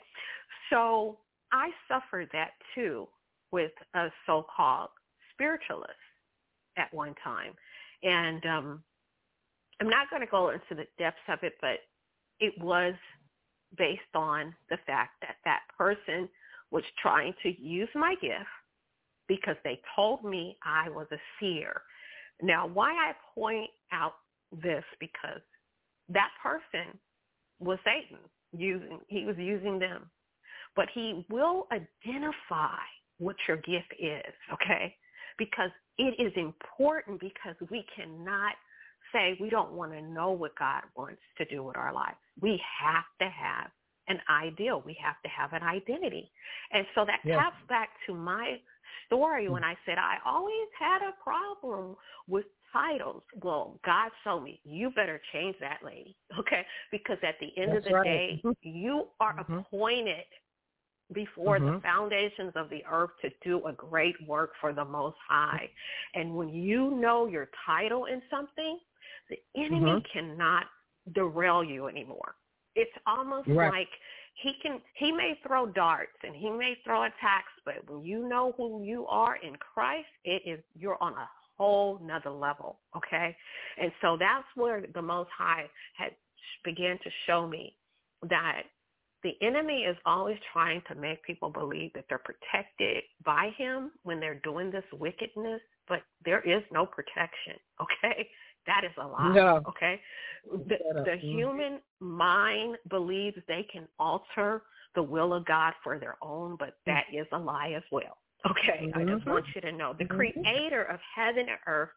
So I suffered that too with a so-called spiritualist at one time. And um, I'm not going to go into the depths of it, but it was based on the fact that that person was trying to use my gift because they told me I was a seer. Now, why I point out this, because that person was Satan. Using, he was using them. But he will identify what your gift is, okay? Because it is important, because we cannot say we don't want to know what God wants to do with our lives. We have to have an ideal. We have to have an identity. And so that yeah. taps back to my story when I said I always had a problem with titles. Well, God showed me, you better change that, lady, okay? Because at the end That's of the right. day, you are mm-hmm. appointed before mm-hmm. the foundations of the earth to do a great work for the Most High. And when you know your title in something, the enemy mm-hmm. cannot derail you anymore. It's almost right. like he can, he may throw darts and he may throw attacks, but when you know who you are in Christ, it is, you're on a whole nother level, okay? And so that's where the Most High had began to show me that the enemy is always trying to make people believe that they're protected by him when they're doing this wickedness, but there is no protection, okay? That is a lie, no. okay? The, the human mind believes they can alter the will of God for their own, but that is a lie as well, okay? Mm-hmm. I just want you to know. The mm-hmm. creator of heaven and earth,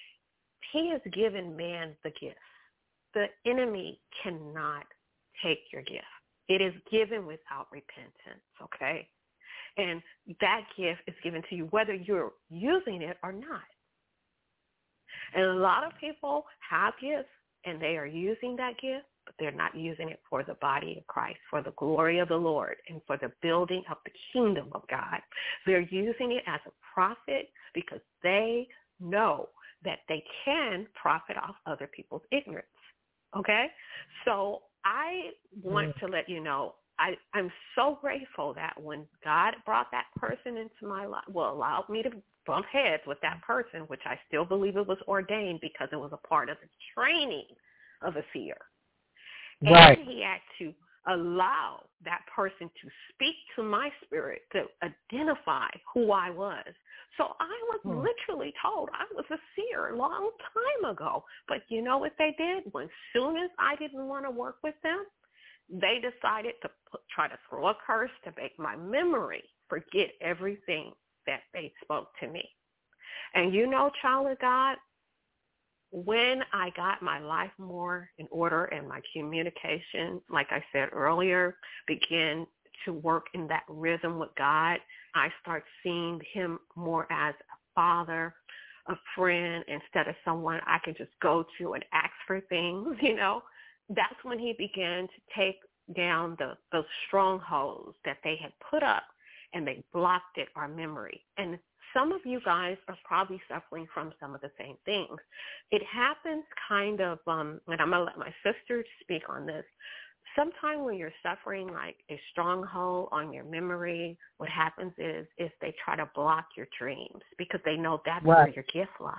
he has given man the gift. The enemy cannot take your gift. It is given without repentance, okay? And that gift is given to you whether you're using it or not. And a lot of people have gifts, and they are using that gift, but they're not using it for the body of Christ, for the glory of the Lord, and for the building of the kingdom of God. They're using it as a profit because they know that they can profit off other people's ignorance, okay? So I want to let you know, I, I'm so grateful that when God brought that person into my life, well, allowed me to bump heads with that person, which I still believe it was ordained because it was a part of the training of a seer. Right. And he had to allow that person to speak to my spirit to identify who I was. So I was hmm. literally told I was a seer a long time ago. But you know what they did? When soon as I didn't want to work with them, they decided to put, try to throw a curse to make my memory forget everything that they spoke to me. And you know, child of God, when I got my life more in order and my communication, like I said earlier, began to work in that rhythm with God, I start seeing him more as a father, a friend, instead of someone I can just go to and ask for things, you know. That's when he began to take down the those strongholds that they had put up, and they blocked it, our memory. And some of you guys are probably suffering from some of the same things. It happens kind of, um, and I'm going to let my sister speak on this. Sometime when you're suffering like a stronghold on your memory, what happens is, is they try to block your dreams because they know that's right. where your gift lies.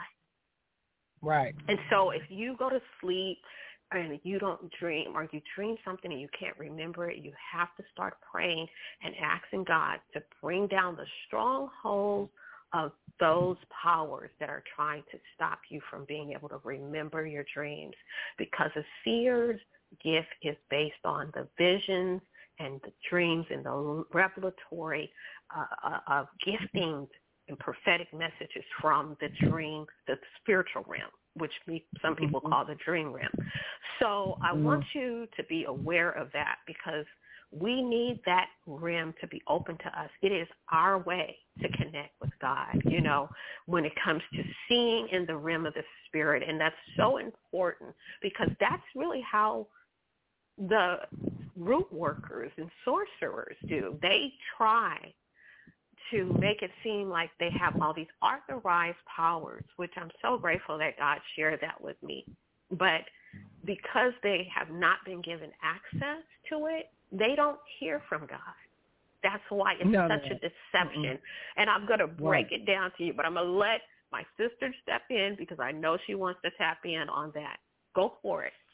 Right. And so if you go to sleep and you don't dream, or you dream something and you can't remember it, you have to start praying and asking God to bring down the strongholds of those powers that are trying to stop you from being able to remember your dreams. Because a seer's gift is based on the visions and the dreams and the revelatory uh, of giftings and prophetic messages from the dream, the spiritual realm. which we, some people call the dream realm. So I Mm-hmm. want you to be aware of that, because we need that realm to be open to us. It is our way to connect with God, you know, when it comes to seeing in the realm of the spirit. And that's so important, because that's really how the root workers and sorcerers do. They try to make it seem like they have all these authorized powers, which I'm so grateful that God shared that with me. But because they have not been given access to it, they don't hear from God. That's why it's no, such no. a deception. Mm-hmm. And I'm going to break right. it down to you, but I'm going to let my sister step in, because I know she wants to tap in on that. Go for it.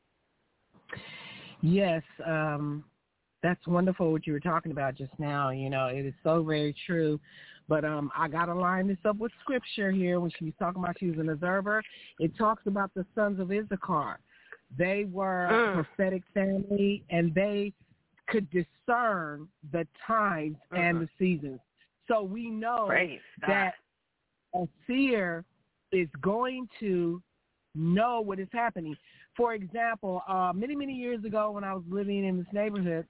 Yes, um, that's wonderful what you were talking about just now. You know, it is so very true. But um, I got to line this up with scripture here. When she was talking about she was an observer, it talks about the sons of Issachar. They were mm. a prophetic family, and they could discern the times mm-hmm. and the seasons. So we know Praise that God. A seer is going to know what is happening. For example, uh, many, many years ago when I was living in this neighborhood,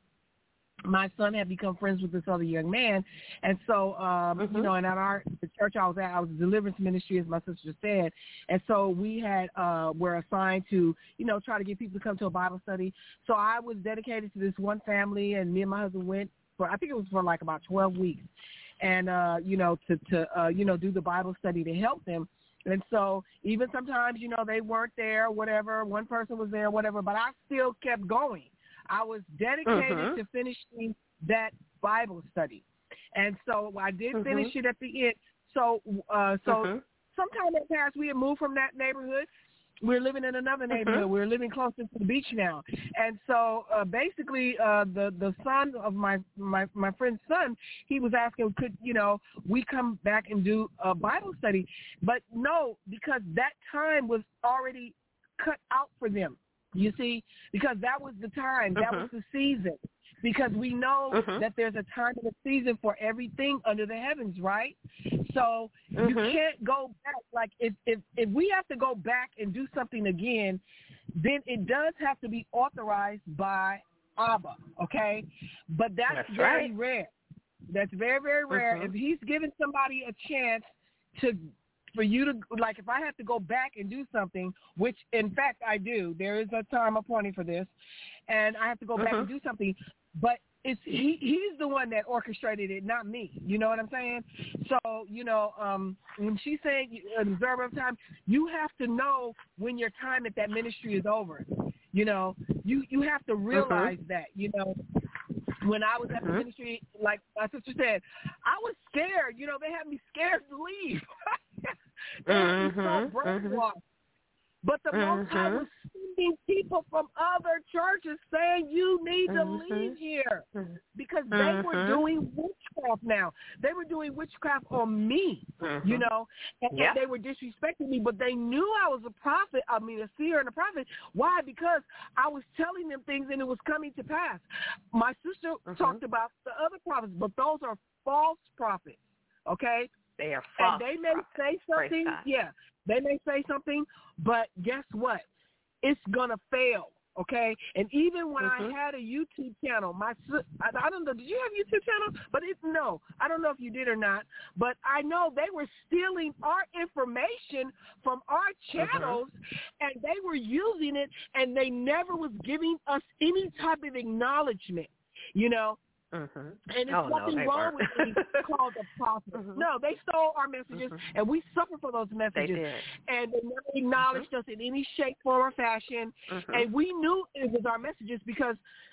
my son had become friends with this other young man. And so, um, mm-hmm. you know, and at our the church I was at, I was a deliverance ministry, as my sister said. And so we had, uh, were assigned to, you know, try to get people to come to a Bible study. So I was dedicated to this one family, and me and my husband went for, I think it was for like about twelve weeks. And, uh, you know, to, to uh, you know, do the Bible study to help them. And so even sometimes, you know, they weren't there, whatever, one person was there, whatever, but I still kept going. I was dedicated mm-hmm. to finishing that Bible study. And so I did mm-hmm. finish it at the end. So uh, so mm-hmm. sometime in the past, we had moved from that neighborhood. We're living in another neighborhood. Mm-hmm. We're living closer to the beach now. And so uh, basically uh, the, the son of my, my, my friend's son, he was asking, could, you know, we come back and do a Bible study? But no, because that time was already cut out for them. You see, because that was the time, that mm-hmm. was the season, because we know mm-hmm. that there's a time and a season for everything under the heavens, right? So mm-hmm. you can't go back. Like if, if, if we have to go back and do something again, then it does have to be authorized by Abba, okay? But that's, that's very right. rare. That's very, very rare. Mm-hmm. If he's giving somebody a chance to for you to, like, if I have to go back and do something, which, in fact, I do. There is a time appointed for this, and I have to go uh-huh. back and do something. But it's he, he's the one that orchestrated it, not me. You know what I'm saying? So, you know, um, when she's saying observer of time, you have to know when your time at that ministry is over. You know, you, you have to realize uh-huh. that, you know. When I was at the mm-hmm. ministry, like my sister said, I was scared. You know, they had me scared to leave. they mm-hmm. had me so brainwashed. Mm-hmm. But the mm-hmm. Most High was sending people from other churches saying, you need mm-hmm. to leave here. Because they mm-hmm. were doing witchcraft now. They were doing witchcraft on me, mm-hmm. you know. And, yeah. and they were disrespecting me. But they knew I was a prophet, I mean a seer and a prophet. Why? Because I was telling them things and it was coming to pass. My sister mm-hmm. talked about the other prophets, but those are false prophets, okay? They are false And they may prophets. say something, yeah. They may say something, but guess what? It's going to fail, okay? And even when mm-hmm. I had a YouTube channel, my I, I don't know, did you have a YouTube channel? But it's no, I don't know if you did or not, but I know they were stealing our information from our channels, mm-hmm. and they were using it, and they never was giving us any type of acknowledgement, you know? Mm-hmm. And there's oh, nothing no, wrong weren't. with being called a prophet. Mm-hmm. No, they stole our messages, mm-hmm. and we suffer for those messages. They did. And they never acknowledged mm-hmm. us in any shape, form, or fashion. Mm-hmm. And we knew it was our messages because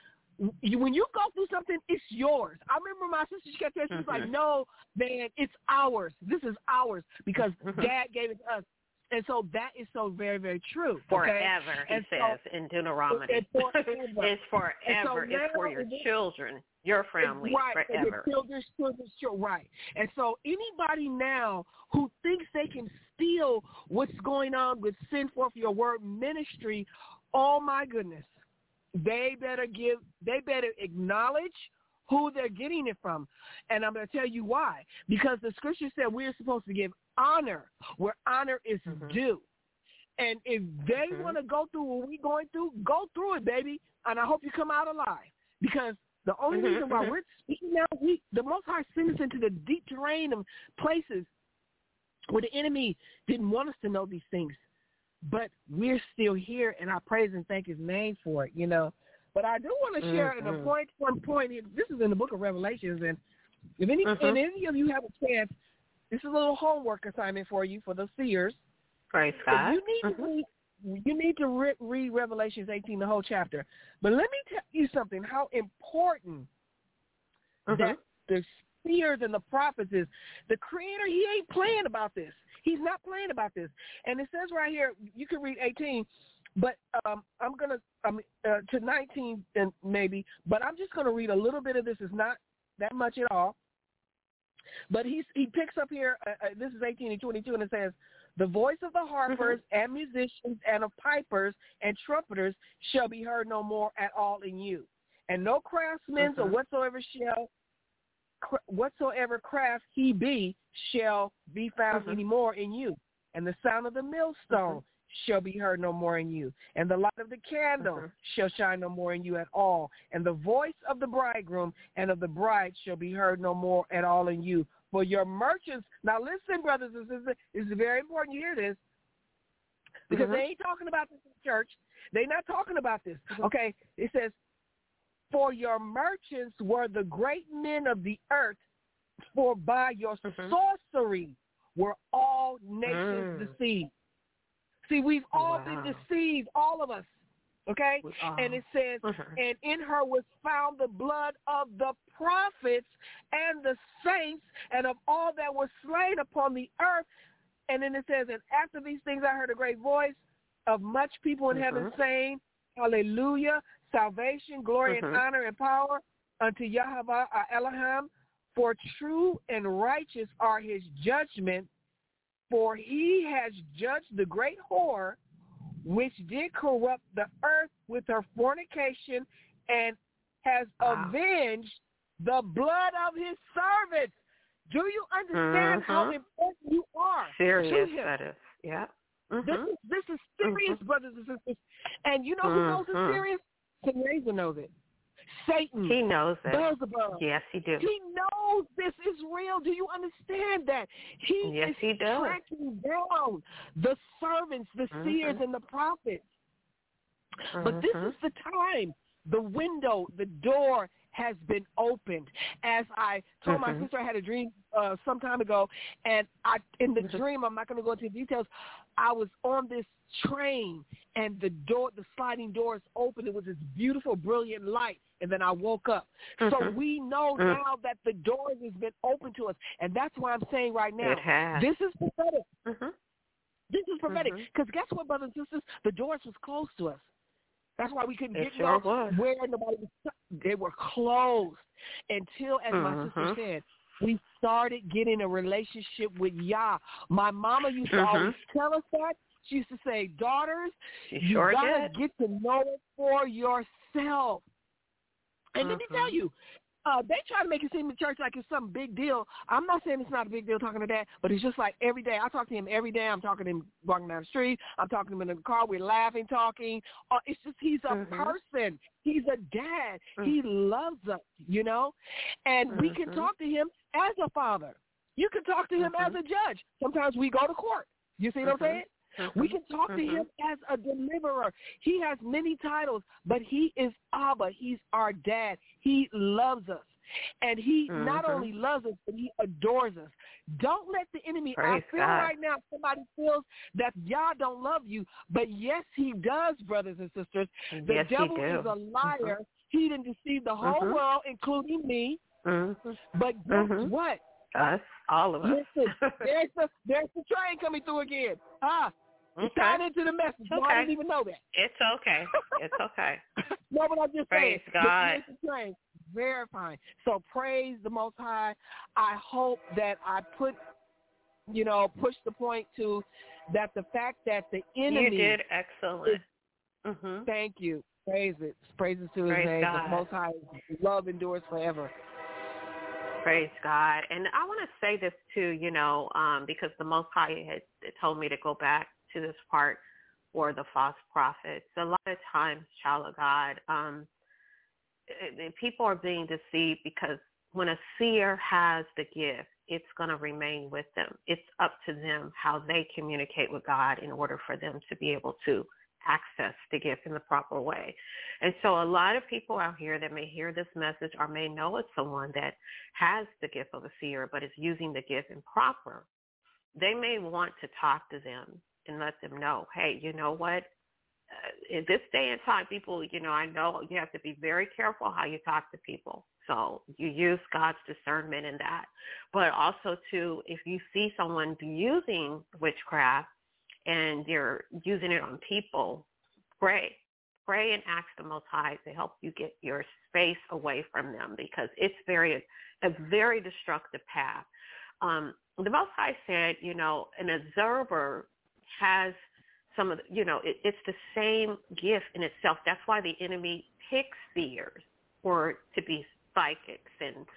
you, when you go through something, it's yours. I remember my sister, she kept saying, she was mm-hmm. like, no, man, it's ours. This is ours because mm-hmm. Dad gave it to us. And so that is so very, very true. Forever, okay? he and says so, in Deuteronomy. It's forever. it's forever. So it's for your children, your family, right, forever. Your children's children's children, right. And so anybody now who thinks they can steal what's going on with Send Forth Your Word ministry, oh my goodness, they better give, they better acknowledge who they're getting it from. And I'm going to tell you why. Because the scripture said we're supposed to give honor where honor is mm-hmm. due. And if they mm-hmm. want to go through what we're going through, go through it, baby. And I hope you come out alive. Because the only mm-hmm, reason why mm-hmm. we're speaking now, we, the Most High sent us into the deep terrain of places where the enemy didn't want us to know these things. But we're still here, and I praise and thank his name for it, you know. But I do want to share mm-hmm. in a point, one point. This is in the book of Revelations, and if any, mm-hmm. and any of you have a chance, this is a little homework assignment for you, for the seers. Praise God. You need mm-hmm. to read, you need to re- read Revelations eighteen, the whole chapter. But let me tell you something, how important mm-hmm. that the seers and the prophets is. The Creator, he ain't playing about this. He's not playing about this. And it says right here, you can read eighteen, but um, I'm going to um, uh, to nineteen and maybe, but I'm just going to read a little bit of this. It's not that much at all. But he's, he picks up here, uh, uh, this is eighteen and twenty-two, and it says, the voice of the harpers mm-hmm. and musicians and of pipers and trumpeters shall be heard no more at all in you. And no craftsman mm-hmm. or whatsoever shall whatsoever craft he be shall be found mm-hmm. anymore in you. And the sound of the millstone mm-hmm. shall be heard no more in you. And the light of the candle mm-hmm. shall shine no more in you at all. And the voice of the bridegroom and of the bride shall be heard no more at all in you. For your merchants, now listen, brothers and sisters, it's very important you hear this, because mm-hmm. they ain't talking about this in church. They're not talking about this. Mm-hmm. Okay, it says, for your merchants were the great men of the earth, for by your mm-hmm. sorcery were all nations mm. deceived. See, we've all wow. been deceived, all of us, okay? Uh, and it says, uh-huh. and in her was found the blood of the prophets and the saints and of all that were slain upon the earth. And then it says, and after these things I heard a great voice of much people in uh-huh. heaven saying, hallelujah, salvation, glory, uh-huh. and honor and power unto Yahweh our Elohim, for true and righteous are his judgments, for he has judged the great whore, which did corrupt the earth with her fornication, and has wow. avenged the blood of his servants. Do you understand uh-huh. how important you are? Serious, that is. Yeah. Uh-huh. This is this is serious, uh-huh. brothers and sisters. And you know who knows uh-huh. it's serious? Satan knows it. Satan. He knows it. Beelzebub. Yes, he do. He knows this is real. Do you understand that? He yes, is he does. tracking down the servants, the uh-huh. seers, and the prophets. Uh-huh. But this is the time. The window, the door has been opened. As I told uh-huh. my sister, I had a dream uh, some time ago, and I in the uh-huh. dream, I'm not going to go into details, I was on this train, and the door, the sliding doors opened. It was this beautiful, brilliant light, and then I woke up. Uh-huh. So we know uh-huh. now that the doors has been open to us, and that's why I'm saying right now, it has. This is prophetic. Uh-huh. This is prophetic, because uh-huh. guess what, brothers and sisters? The doors was closed to us. That's why we couldn't it get sure no was. where nobody was. They were closed until, as uh-huh. my sister said, we started getting a relationship with Yah. My mama used to uh-huh. always tell us that. She used to say, daughters, she you sure gotta did. get to know it for yourself. And uh-huh. let me tell you, uh, they try to make it seem in church like it's some big deal. I'm not saying it's not a big deal talking to Dad, but it's just like every day. I talk to him every day. I'm talking to him walking down the street. I'm talking to him in the car. We're laughing, talking. Uh, it's just he's a mm-hmm. person. He's a dad. Mm-hmm. He loves us, you know. And mm-hmm. we can talk to him as a father. You can talk to him mm-hmm. as a judge. Sometimes we go to court. You see what mm-hmm. I'm saying? Mm-hmm. We can talk mm-hmm. to him as a deliverer. He has many titles, but he is Abba. He's our dad. He loves us. And he mm-hmm. not only loves us, but he adores us. Don't let the enemy, Praise I feel God. right now somebody feels that Yah don't love you, but yes, he does, brothers and sisters. The yes, devil he do. is a liar. Mm-hmm. He didn't deceive the whole mm-hmm. world, including me. Mm-hmm. But guess mm-hmm. what? Us, all of us. Listen, there's the, there's the train coming through again. Ah. Okay. It's tied into the message. Okay. No, I didn't even know that. It's okay. It's okay. No, but I'm just praise saying. God. The train, verifying. So praise the Most High. I hope that I put, you know, push the point to that the fact that the enemy. You did excellent. Is, mm-hmm. Thank you. Praise it. Praises to praise his name. God. The Most High love endures forever. Praise God. And I want to say this too, you know, um, because the Most High had told me to go back to this part or the false prophets. A lot of times, child of God, um, people are being deceived because when a seer has the gift, it's going to remain with them. It's up to them how they communicate with God in order for them to be able to access the gift in the proper way. And so a lot of people out here that may hear this message or may know it's someone that has the gift of a seer but is using the gift improper, they may want to talk to them and let them know, hey, you know what? Uh, in this day and time, people, you know, I know you have to be very careful how you talk to people. So you use God's discernment in that. But also, too, if you see someone using witchcraft and you're using it on people, pray. Pray and ask the Most High to help you get your space away from them, because it's very a very destructive path. Um, the Most High said, you know, an observer has some of the, you know, it, it's the same gift in itself. That's why the enemy picks seers or to be psychics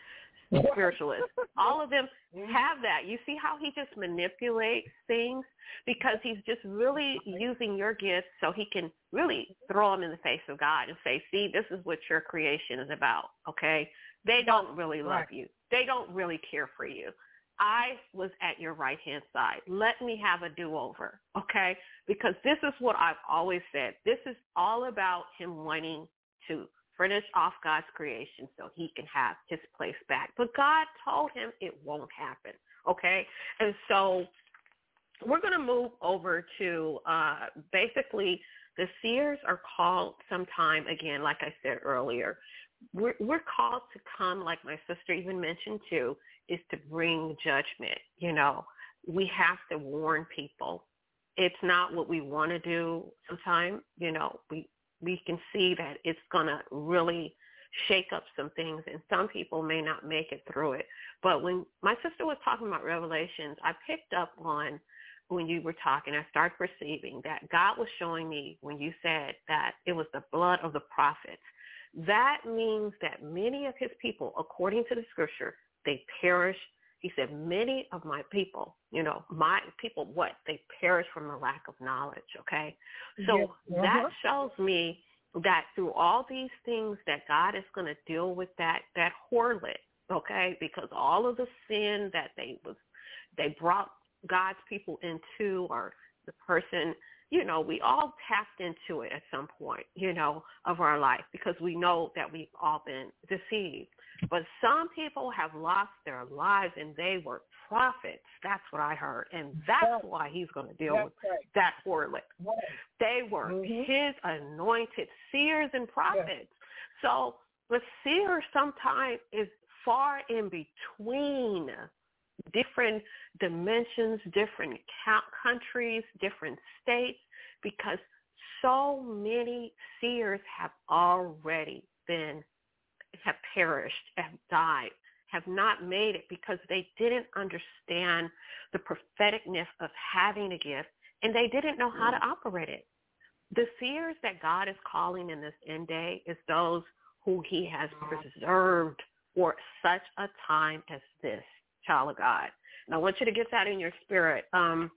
and spiritualists. All of them have that. You see how he just manipulates things because he's just really using your gifts so he can really throw them in the face of God and say, see, this is what your creation is about, okay? They don't really love you. They don't really care for you. I was at your right-hand side. Let me have a do-over, okay? Because this is what I've always said. This is all about him wanting to finish off God's creation so he can have his place back. But God told him it won't happen, okay? And so we're going to move over to uh, basically the seers are called sometime, again, like I said earlier, we're, we're called to come, like my sister even mentioned too, is to bring judgment. You know, we have to warn people. It's not what we want to do sometimes. You know, we we can see that it's going to really shake up some things, and some people may not make it through it. But when my sister was talking about Revelations, I picked up on when you were talking, I started perceiving that God was showing me when you said that it was the blood of the prophets. That means that many of his people, according to the scripture, they perish. He said, many of my people, you know, my people, what? They perish from the lack of knowledge, okay? So yeah. that shows me that through all these things that God is going to deal with that, that harlot, okay? Because all of the sin that they was, they brought God's people into, or the person, you know, we all tapped into it at some point, you know, of our life, because we know that we've all been deceived. But some people have lost their lives, and they were prophets. That's what I heard. And that's why he's going to deal that's with right. that harlot. Right. They were mm-hmm. his anointed seers and prophets. Yes. So the seer sometimes is far in between different dimensions, different countries, different states, because so many seers have already been, have perished, have died, have not made it because they didn't understand the propheticness of having a gift, and they didn't know how to operate it. The seers that God is calling in this end day is those who he has preserved for such a time as this, child of God. And I want you to get that in your spirit. Um,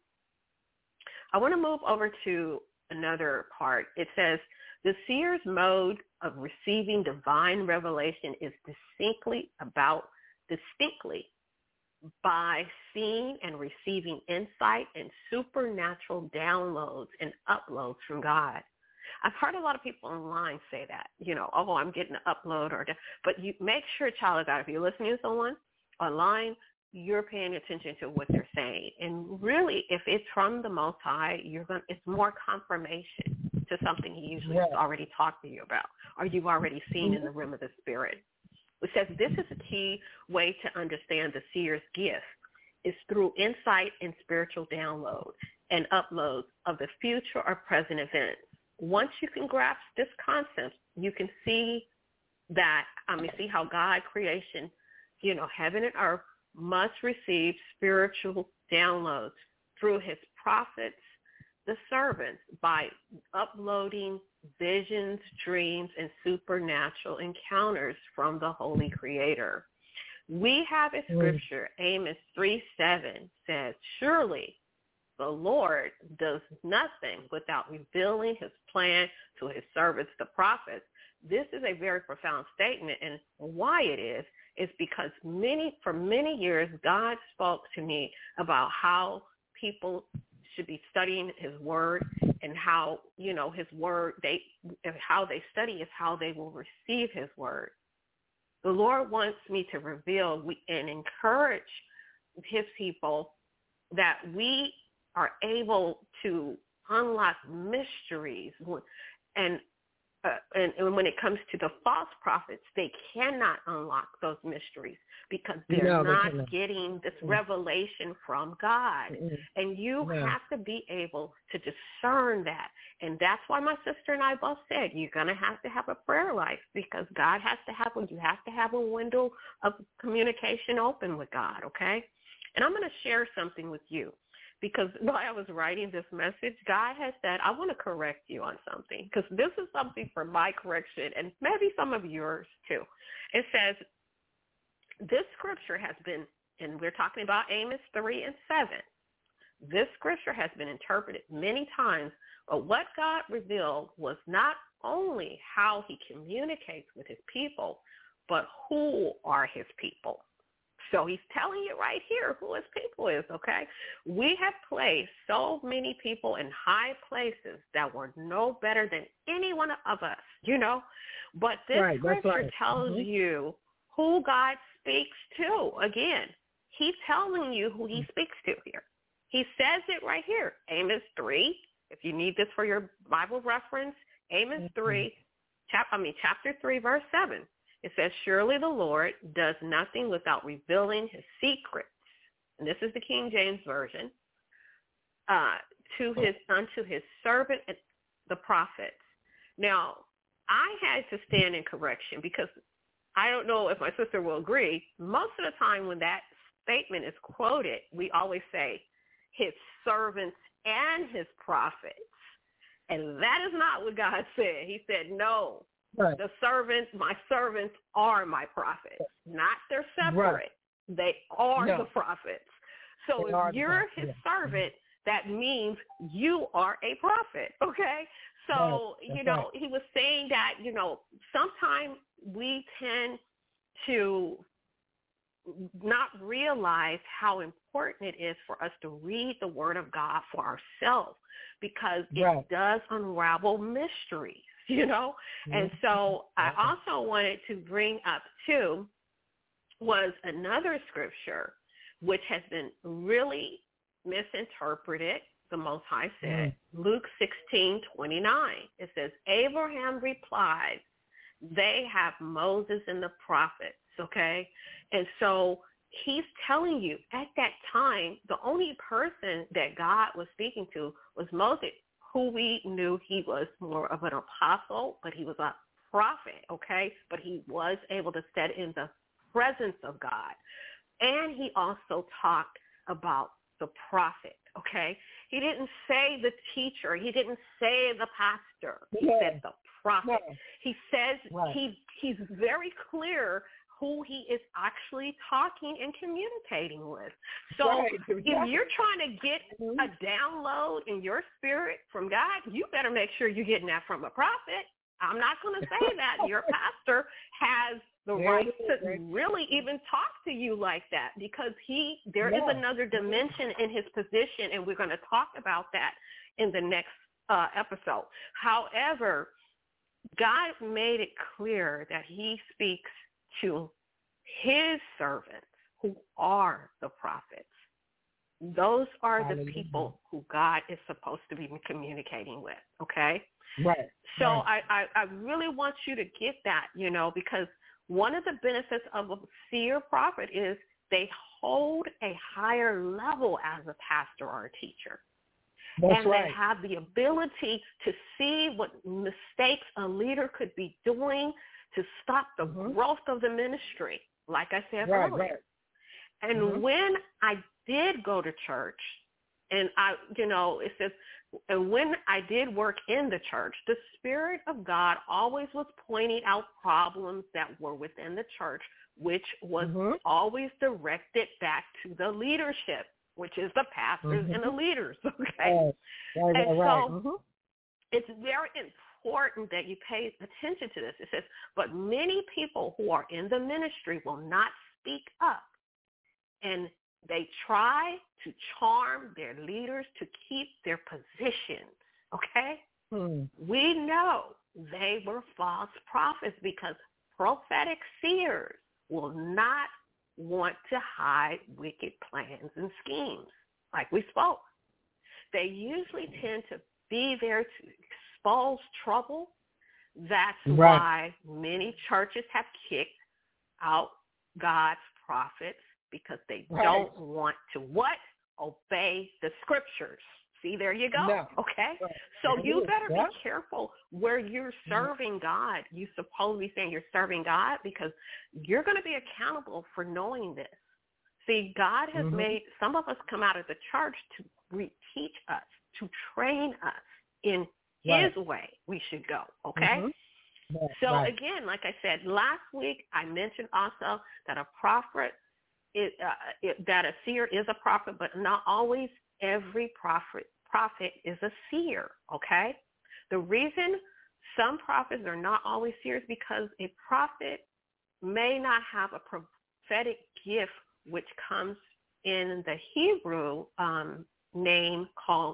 I want to move over to another part. It says, the seer's mode of receiving divine revelation is distinctly about, distinctly by seeing and receiving insight and supernatural downloads and uploads from God. I've heard a lot of people online say that, you know, oh, I'm getting an upload, or, but you make sure, child of God, if you're listening to someone online, you're paying attention to what they're saying. And really, if it's from the Most High, you're going it's more confirmation to something he usually yeah. has already talked to you about, or you've already seen in the realm of the spirit. It says this is a key way to understand the seer's gift is through insight and spiritual download and uploads of the future or present events. Once you can grasp this concept, you can see that, I mean, see how God creation, you know, heaven and earth, must receive spiritual downloads through his prophets, the servants, by uploading visions, dreams, and supernatural encounters from the Holy Creator. We have a scripture, Amos three seven says, surely the Lord does nothing without revealing his plan to his servants, the prophets. This is a very profound statement, and why it is, is because many, for many years, God spoke to me about how people should be studying his word, and how, you know, his word, they, how they study is how they will receive his word. The Lord wants me to reveal and encourage his people that we are able to unlock mysteries, and Uh, and, and when it comes to the false prophets, they cannot unlock those mysteries because they're no, they not cannot. getting this Mm-hmm. revelation from God. Mm-hmm. And you No. have to be able to discern that. And that's why my sister and I both said you're going to have to have a prayer life, because God has to have, you have to have a window of communication open with God, okay? And I'm going to share something with you. Because while I was writing this message, God has said, I want to correct you on something, because this is something for my correction and maybe some of yours too. It says, this scripture has been, and we're talking about Amos three and seven, this scripture has been interpreted many times, but what God revealed was not only how he communicates with his people, but who are his people. So he's telling you right here who his people is, okay? We have placed so many people in high places that were no better than any one of us, you know? But this right, scripture right. tells mm-hmm. you who God speaks to. Again, he's telling you who he speaks to here. He says it right here, Amos three. If you need this for your Bible reference, Amos mm-hmm. three, chap, I mean, chapter three, verse seven. It says, surely the Lord does nothing without revealing his secrets. And this is the King James Version. Uh, to his unto his servant, the prophets. Now, I had to stand in correction because I don't know if my sister will agree. Most of the time when that statement is quoted, we always say his servants and his prophets. And that is not what God said. He said, no. Right. The servants, my servants are my prophets. Not they're separate. Right. They are no. the prophets. So they if you're his yeah. servant, that means you are a prophet, okay? So, right. you know, right. he was saying that, you know, sometimes we tend to not realize how important it is for us to read the Word of God for ourselves, because it right. does unravel mysteries. You know, and so I also wanted to bring up too was another scripture which has been really misinterpreted. The Most High said, mm. Luke sixteen twenty-nine. It says, Abraham replied, they have Moses and the prophets. Okay, and so he's telling you at that time the only person that God was speaking to was Moses, who we knew he was more of an apostle, but he was a prophet, okay? But he was able to sit in the presence of God. And he also talked about the prophet, okay? He didn't say the teacher. He didn't say the pastor. He yeah. said the prophet. Yeah. He says right. he he's very clear who he is actually talking and communicating with. So right. if you're trying to get a download in your spirit from God, you better make sure you're getting that from a prophet. I'm not going to say that your pastor has the right to really even talk to you like that, because he there yeah. is another dimension in his position, and we're going to talk about that in the next uh, episode. However, God made it clear that he speaks to his servants, who are the prophets. Those are Hallelujah. The people who God is supposed to be communicating with, okay? Right. So right. I, I, I really want you to get that, you know, because one of the benefits of a seer prophet is they hold a higher level as a pastor or a teacher. That's and right. they have the ability to see what mistakes a leader could be doing to stop the mm-hmm. growth of the ministry, like I said right, earlier. Right. And mm-hmm. when I did go to church, and I, you know, it says, and when I did work in the church, the Spirit of God always was pointing out problems that were within the church, which was mm-hmm. always directed back to the leadership. which is the pastors mm-hmm. and the leaders, okay? Right, right, and right. so Mm-hmm. it's very important that you pay attention to this. It says, but many people who are in the ministry will not speak up, and they try to charm their leaders to keep their position, okay? Hmm. We know they were false prophets because prophetic seers will not want to hide wicked plans and schemes, like we spoke. They usually tend to be there to expose trouble. That's right. why many churches have kicked out God's prophets, because they right. don't want to what? Obey the scriptures. See, there you go. No. Okay? Right. So It you is. better yeah. be careful where you're serving God. You're supposed to be saying you're serving God, because you're going to be accountable for knowing this. See, God has mm-hmm. made some of us come out of the church to re- teach us, to train us in right. his way we should go, okay? Mm-hmm. right. So right. again, like I said, last week I mentioned also that a prophet, it, uh, it, that a seer is a prophet, but not always every prophet prophet is a seer, okay? The reason some prophets are not always seers because a prophet may not have a prophetic gift, which comes in the Hebrew um, name called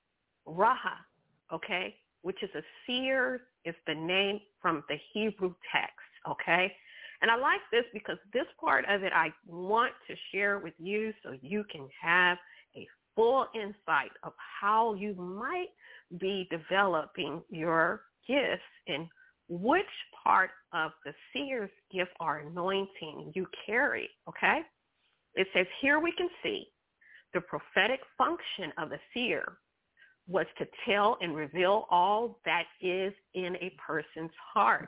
Raha, okay, which is a seer, is the name from the Hebrew text, okay? And I like this because this part of it I want to share with you so you can have a full insight of how you might be developing your gifts and which part of the seer's gift or anointing you carry, okay? It says, here we can see the prophetic function of the seer was to tell and reveal all that is in a person's heart.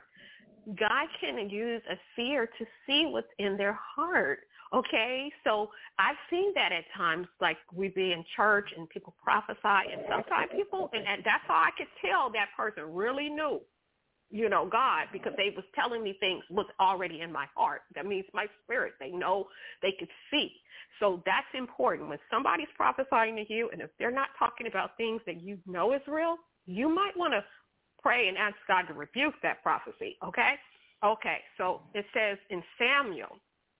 God can use a seer to see what's in their heart, okay? So I've seen that at times, like we be in church and people prophesy, and sometimes people, and, and that's how I could tell that person really knew, you know, God, because they was telling me things was already in my heart. That means my spirit. They know, they could see. So that's important. When somebody's prophesying to you, and if they're not talking about things that you know is real, you might want to pray and ask God to rebuke that prophecy, okay? Okay, so it says in Samuel,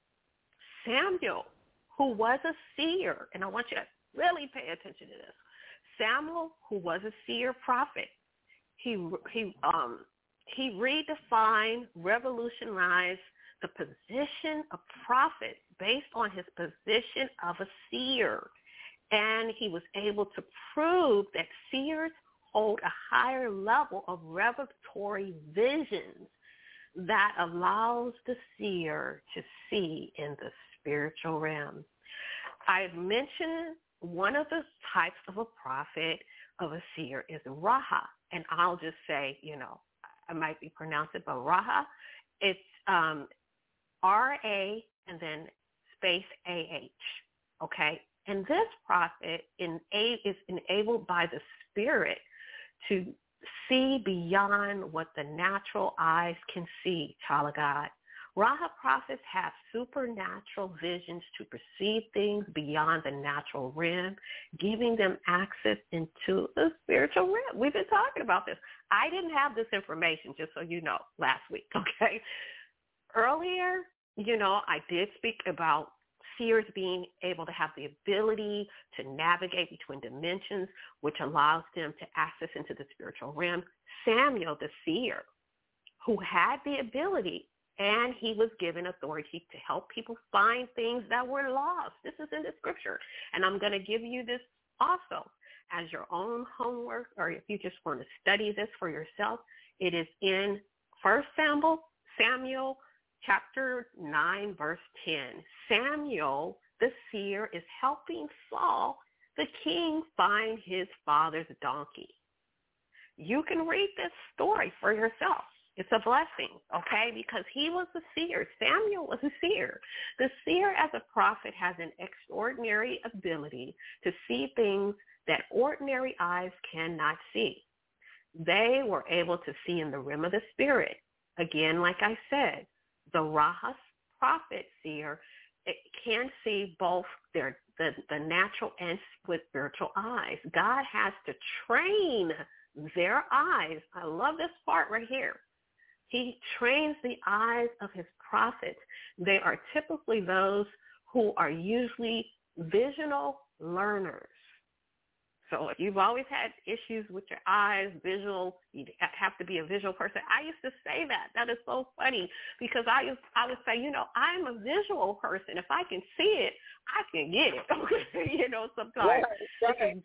Samuel, who was a seer, and I want you to really pay attention to this. Samuel, who was a seer prophet, he he um he redefined, revolutionized the position of prophet based on his position of a seer, and he was able to prove that seers hold a higher level of revelatory visions that allows the seer to see in the spiritual realm. I've mentioned one of the types of a prophet, of a seer, is Raha, and I'll just say, you know, I might be pronouncing it, but Raha, it's um, R A and then space A H, okay? And this prophet in a, is enabled by the Spirit to see beyond what the natural eyes can see, child of God. Raha prophets have supernatural visions to perceive things beyond the natural realm, giving them access into the spiritual realm. We've been talking about this. I didn't have this information, just so you know, last week, okay? Earlier, you know, I did speak about seers being able to have the ability to navigate between dimensions, which allows them to access into the spiritual realm. Samuel, the seer, who had the ability, and he was given authority to help people find things that were lost. This is in the scripture. And I'm going to give you this also as your own homework, or if you just want to study this for yourself. It is in First Samuel, Samuel chapter nine, verse ten. Samuel, the seer, is helping Saul, the king, find his father's donkey. You can read this story for yourself. It's a blessing, okay, because he was a seer. Samuel was a seer. The seer as a prophet has an extraordinary ability to see things that ordinary eyes cannot see. They were able to see in the realm of the spirit. Again, like I said, the Raha prophet seer it can see both their the, the natural and with spiritual eyes. God has to train their eyes. I love this part right here. He trains the eyes of his prophets. They are typically those who are usually visional learners. So if you've always had issues with your eyes, visual, you have to be a visual person. I used to say that. That is so funny because I used, I would say, you know, I'm a visual person. If I can see it, I can get it. you know, sometimes. Right, right.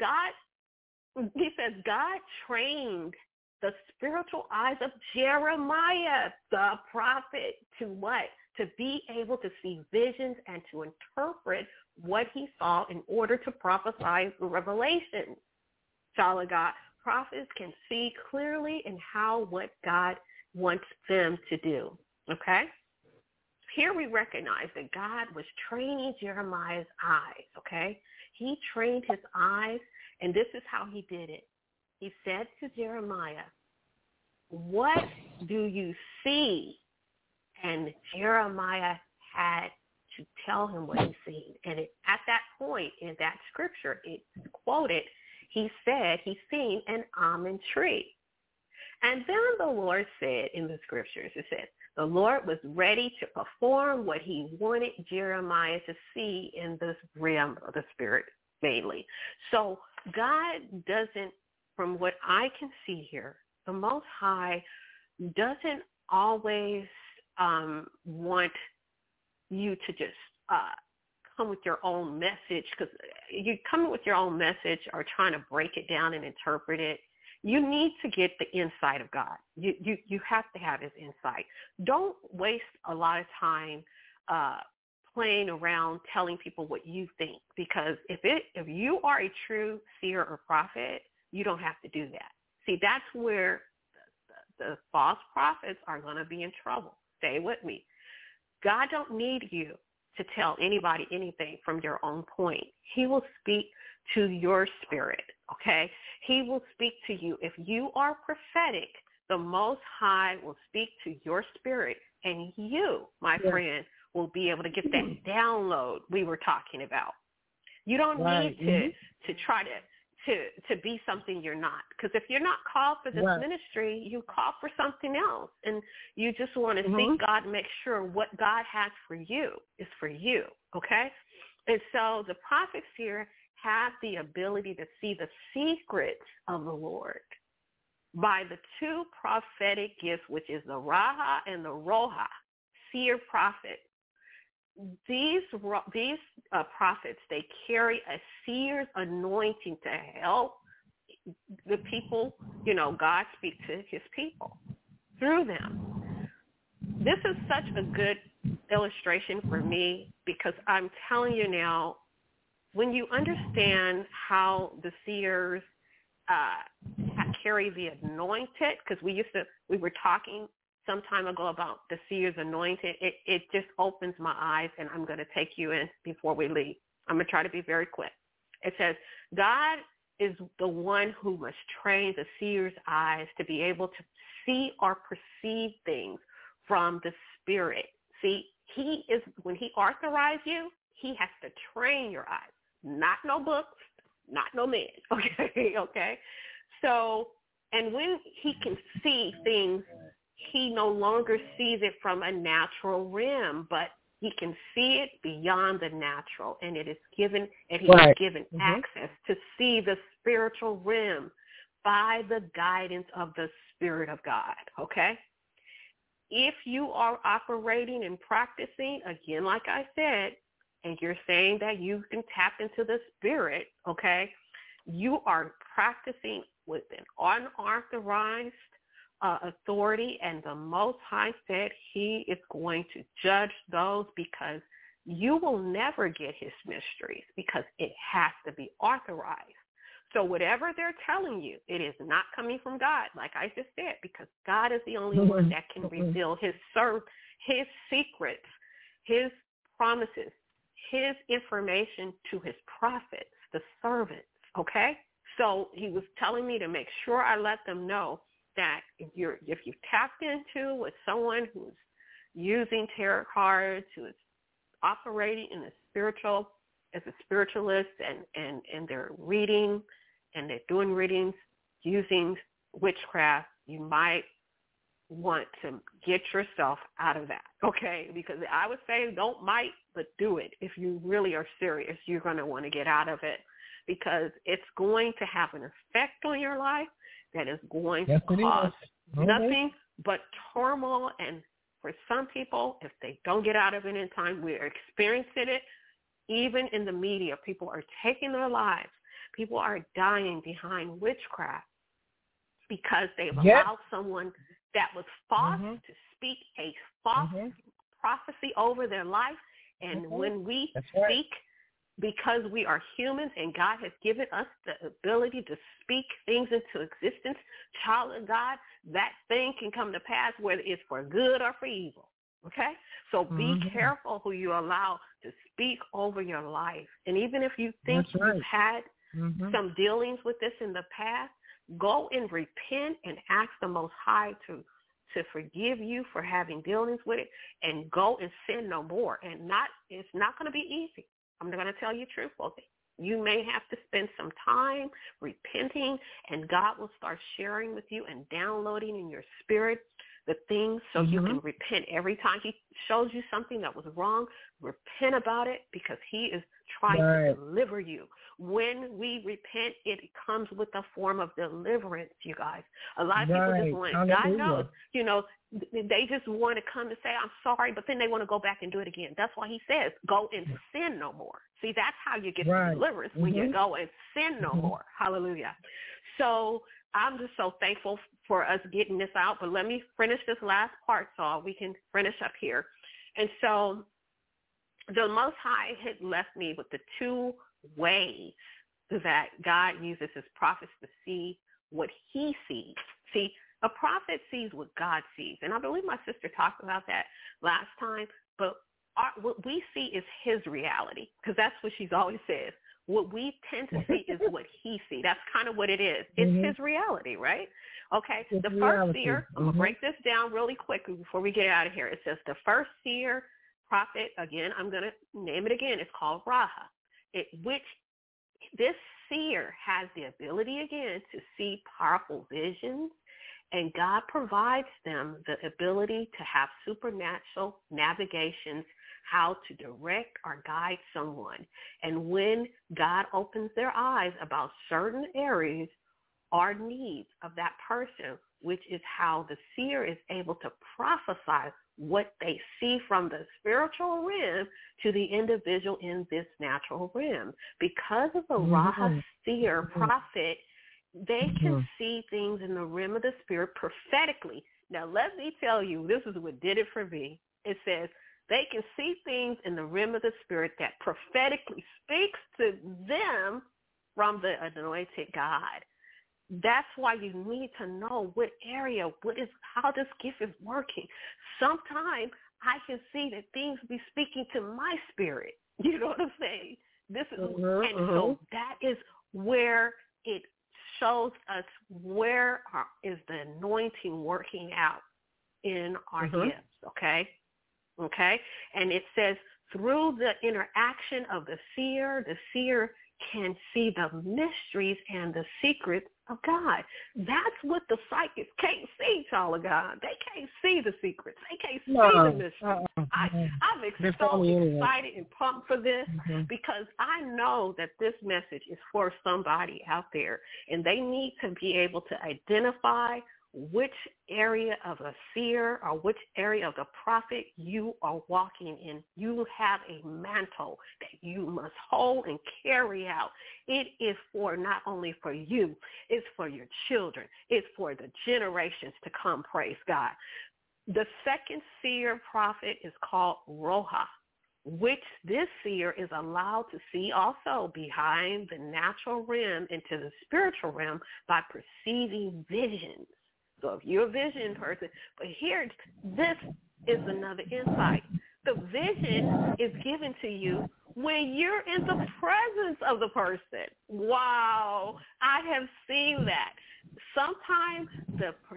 God, he says, God trained the spiritual eyes of Jeremiah, the prophet, to what? To be able to see visions and to interpret what he saw in order to prophesy Revelation. Child of God, prophets can see clearly in how what God wants them to do. Okay? Here we recognize that God was training Jeremiah's eyes. Okay? He trained his eyes, and this is how he did it. He said to Jeremiah, "What do you see?" And Jeremiah had to tell him what he seen. And it, at that point in that scripture, it's quoted, he said he seen an almond tree. And then the Lord said in the scriptures, it said, the Lord was ready to perform what he wanted Jeremiah to see in this realm of the spirit mainly. So God doesn't, from what I can see here, the Most High doesn't always um, want you to just uh, come with your own message, because you come with your own message or trying to break it down and interpret it. You need to get the insight of God. You you you have to have his insight. Don't waste a lot of time uh, playing around telling people what you think, because if it if you are a true seer or prophet, you don't have to do that. See, that's where the, the, the false prophets are going to be in trouble. Stay with me. God don't need you to tell anybody anything from your own point. He will speak to your spirit, okay? He will speak to you. If you are prophetic, the Most High will speak to your spirit, and you, my yes. friend, will be able to get that download we were talking about. You don't right. need to, mm-hmm. to try to to to be something you're not. Because if you're not called for this right. ministry, you call for something else. And you just want to mm-hmm. seek God and make sure what God has for you is for you, okay? And so the prophets here have the ability to see the secrets of the Lord by the two prophetic gifts, which is the Raha and the Roha, seer prophet. These these uh, prophets, they carry a seer's anointing to help the people, you know, God speak to his people through them. This is such a good illustration for me, because I'm telling you now, when you understand how the seers uh, carry the anointed, because we used to, we were talking some time ago about the seer's anointed, it, it just opens my eyes, and I'm going to take you in before we leave. I'm going to try to be very quick. It says, God is the one who must train the seer's eyes to be able to see or perceive things from the spirit. See, he is, when he authorizes you, he has to train your eyes, not no books, not no man, okay, okay? So, and when he can see things, he no longer sees it from a natural realm, but he can see it beyond the natural, and it is given, and he right. is given mm-hmm. access to see the spiritual realm by the guidance of the Spirit of God, okay? If you are operating and practicing, again, like I said, and you're saying that you can tap into the Spirit, okay, you are practicing with an unauthorized Uh, authority, and the Most High said he is going to judge those, because you will never get his mysteries, because it has to be authorized. So whatever they're telling you, it is not coming from God, like I just said, because God is the only mm-hmm. one that can reveal his serv- his secrets, his promises, his information to his prophets, the servants, okay? So he was telling me to make sure I let them know that if you're if you've tapped into with someone who's using tarot cards, who is operating in the spiritual, as a spiritualist, and, and, and they're reading and they're doing readings using witchcraft, you might want to get yourself out of that, okay? Because I would say don't might, but do it. If you really are serious, you're going to want to get out of it because it's going to have an effect on your life that is going yes, to cause okay. nothing but turmoil. And for some people, if they don't get out of it in time, we're experiencing it even in the media. People are taking their lives. People are dying behind witchcraft because they've yep. allowed someone that was false mm-hmm. to speak a false mm-hmm. prophecy over their life. And mm-hmm. when we That's speak, right. because we are humans and God has given us the ability to speak things into existence, child of God, that thing can come to pass whether it's for good or for evil. Okay? So be mm-hmm. careful who you allow to speak over your life. And even if you think right. you've had mm-hmm. some dealings with this in the past, go and repent and ask the Most High to to forgive you for having dealings with it, and go and sin no more. And not it's not going to be easy. I'm going to tell you truthfully. You may have to spend some time repenting, and God will start sharing with you and downloading in your spirit the things so mm-hmm. you can repent. Every time he shows you something that was wrong, repent about it because he is trying right. to deliver you. When we repent, it comes with a form of deliverance, you guys. A lot of right. people just want, God knows, you know, they just want to come to say, I'm sorry, but then they want to go back and do it again. That's why he says, go and sin no more. See, that's how you get right. deliverance, mm-hmm. when you go and sin no mm-hmm. more. Hallelujah. So I'm just so thankful for us getting this out, but let me finish this last part so we can finish up here. And so the Most High had left me with the two ways that God uses his prophets to see what he sees. See, a prophet sees what God sees. And I believe my sister talked about that last time, but our, what we see is his reality, because that's what she's always says. What we tend to see is what he sees. That's kind of what it is. It's mm-hmm. his reality, right? Okay, it's the first reality. seer, I'm going to mm-hmm. break this down really quickly before we get out of here. It says the first seer, prophet, again, I'm going to name it again. It's called Raha, it, which this seer has the ability, again, to see powerful visions, and God provides them the ability to have supernatural navigations, how to direct or guide someone. And when God opens their eyes about certain areas or needs of that person, which is how the seer is able to prophesy what they see from the spiritual realm to the individual in this natural realm. Because of the mm-hmm. Raha seer mm-hmm. prophet, they can mm-hmm. see things in the realm of the spirit prophetically. Now, let me tell you, this is what did it for me. It says they can see things in the realm of the spirit that prophetically speaks to them from the anointed God. That's why you need to know what area, what is, how this gift is working. Sometimes I can see that things be speaking to my spirit. You know what I'm saying? This is, mm-hmm, and mm-hmm. so that is where it shows us where our, is the anointing working out in our mm-hmm. gifts. Okay, okay, and it says through the interaction of the seer, the seer can see the mysteries and the secrets of God. That's what the psychics can't see, child of God. They can't see the secrets. They can't see no, the mysteries. Uh-uh. I, I'm ex- so excited and pumped for this mm-hmm. because I know that this message is for somebody out there, and they need to be able to identify which area of a seer or which area of the prophet you are walking in. You have a mantle that you must hold and carry out. It is for not only for you, it's for your children. It's for the generations to come, praise God. The second seer prophet is called Roha, which this seer is allowed to see also behind the natural realm into the spiritual realm by perceiving visions. So if you're a vision person, but here, this is another insight. The vision is given to you when you're in the presence of the person. Wow, I have seen that. Sometimes the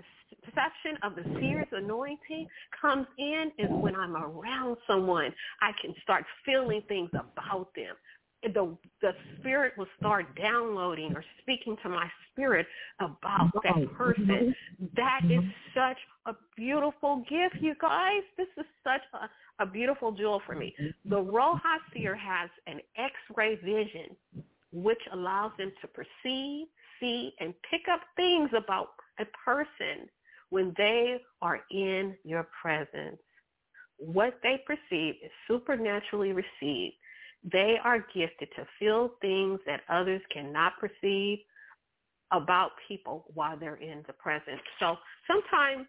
perception of the seer's anointing comes in is when I'm around someone. I can start feeling things about them. The the spirit will start downloading or speaking to my spirit about that person. That is such a beautiful gift, you guys. This is such a, a beautiful jewel for me. The Roha seer has an X-ray vision, which allows them to perceive, see, and pick up things about a person when they are in your presence. What they perceive is supernaturally received. They are gifted to feel things that others cannot perceive about people while they're in the presence. So sometimes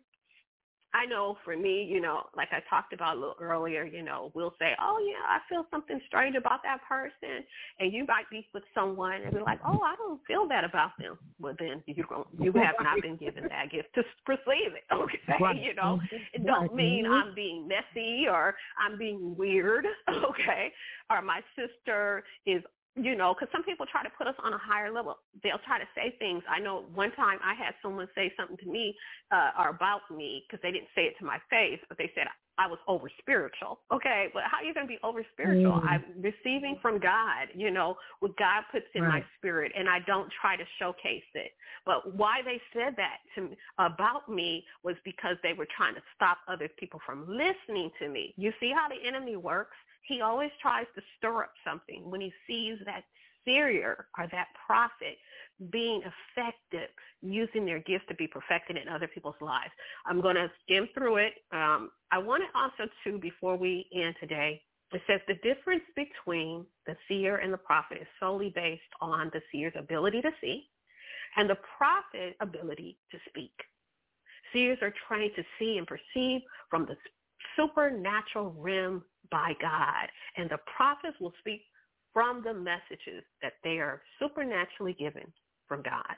I know for me, you know, like I talked about a little earlier, you know, we'll say, oh, yeah, I feel something strange about that person. And you might be with someone and be like, oh, I don't feel that about them. Well, then you you have not been given that gift to perceive it, okay? Right. You know, it don't mean I'm being messy or I'm being weird, okay? Or my sister is, you know, because some people try to put us on a higher level. They'll try to say things. I know one time I had someone say something to me uh, or about me because they didn't say it to my face, but they said I was over spiritual. Okay, but how are you going to be over spiritual? Mm. I'm receiving from God, you know, what God puts in right. my spirit, and I don't try to showcase it. But why they said that to me, about me was because they were trying to stop other people from listening to me. You see how the enemy works? He always tries to stir up something when he sees that seer or that prophet being effective, using their gifts to be perfected in other people's lives. I'm going to skim through it. Um, I want to also, too, before we end today, it says the difference between the seer and the prophet is solely based on the seer's ability to see and the prophet's ability to speak. Seers are trained to see and perceive from the supernatural realm by God, and the prophets will speak from the messages that they are supernaturally given from God.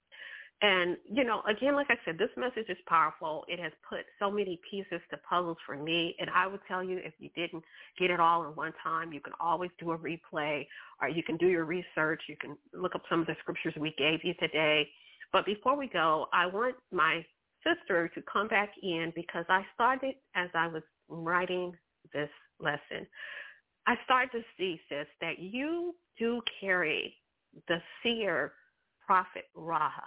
And, you know, again, like I said, this message is powerful. It has put so many pieces to puzzles for me, and I would tell you if you didn't get it all in one time, you can always do a replay, or you can do your research. You can look up some of the scriptures we gave you today. But before we go, I want my sister to come back in because I started as I was writing this lesson. I started to see, sis, that you do carry the seer prophet Raha.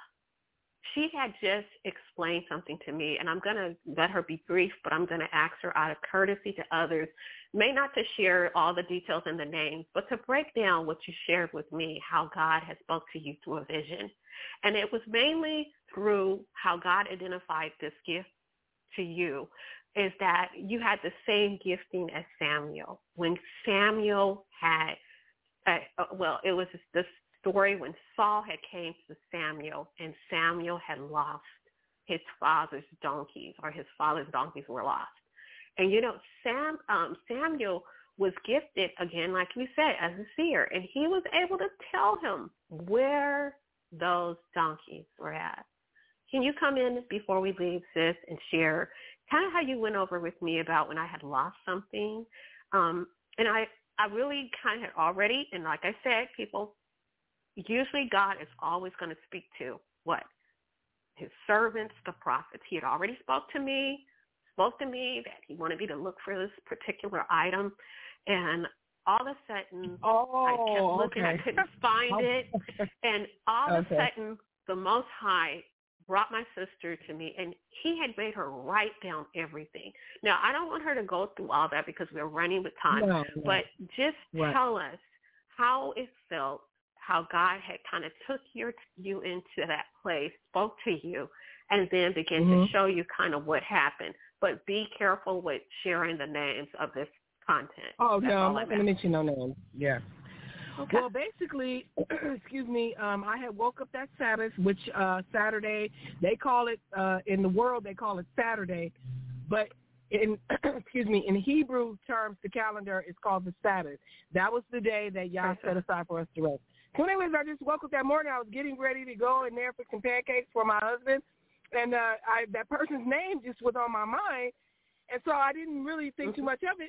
She had just explained something to me, and I'm going to let her be brief, but I'm going to ask her out of courtesy to others, may not to share all the details and the names, but to break down what you shared with me, how God has spoke to you through a vision. And it was mainly through how God identified this gift to you, is that you had the same gifting as Samuel. When Samuel had, uh, well, it was this story when Saul had came to Samuel, and Samuel had lost his father's donkeys, or his father's donkeys were lost. And, you know, Sam, um, Samuel was gifted, again, like we said, as a seer, and he was able to tell him where those donkeys were at. Can you come in before we leave, sis, and share kind of how you went over with me about when I had lost something? Um, and I, I really kind of had already, and like I said, people, usually God is always going to speak to what? His servants, the prophets. He had already spoke to me, spoke to me that he wanted me to look for this particular item. And all of a sudden, oh, I kept looking. okay. I couldn't find it. And all of okay. a sudden, the Most High brought my sister to me, and he had made her write down everything. Now, I don't want her to go through all that because we're running with time, no, no. but just right. tell us how it felt, how God had kind of took your, you into that place, spoke to you, and then began mm-hmm. to show you kind of what happened. But be careful with sharing the names of this content. Oh, That's no, all I'm not going to mention no names. Yeah. Okay. Well, basically, excuse me, um, I had woke up that Sabbath, which uh, Saturday, they call it, uh, in the world, they call it Saturday. But in, excuse me, in Hebrew terms, the calendar is called the Sabbath. That was the day that Yah set aside for us to rest. So anyways, I just woke up that morning. I was getting ready to go in there for some pancakes for my husband. And uh, I, that person's name just was on my mind. And so I didn't really think mm-hmm. too much of it.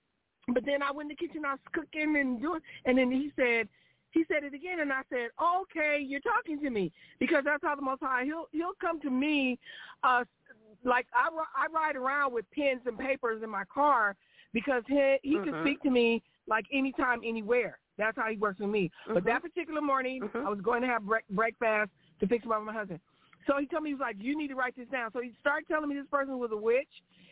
But then I went in the kitchen, I was cooking and doing, and then he said, he said it again, and I said, okay, you're talking to me, because that's how the Most High, he'll, he'll come to me uh, like I, I ride around with pens and papers in my car because he, he mm-hmm. can speak to me like anytime, anywhere. That's how he works with me. Mm-hmm. But that particular morning, mm-hmm. I was going to have break, breakfast to fix about my husband. So he told me, he was like, you need to write this down. So he started telling me this person was a witch,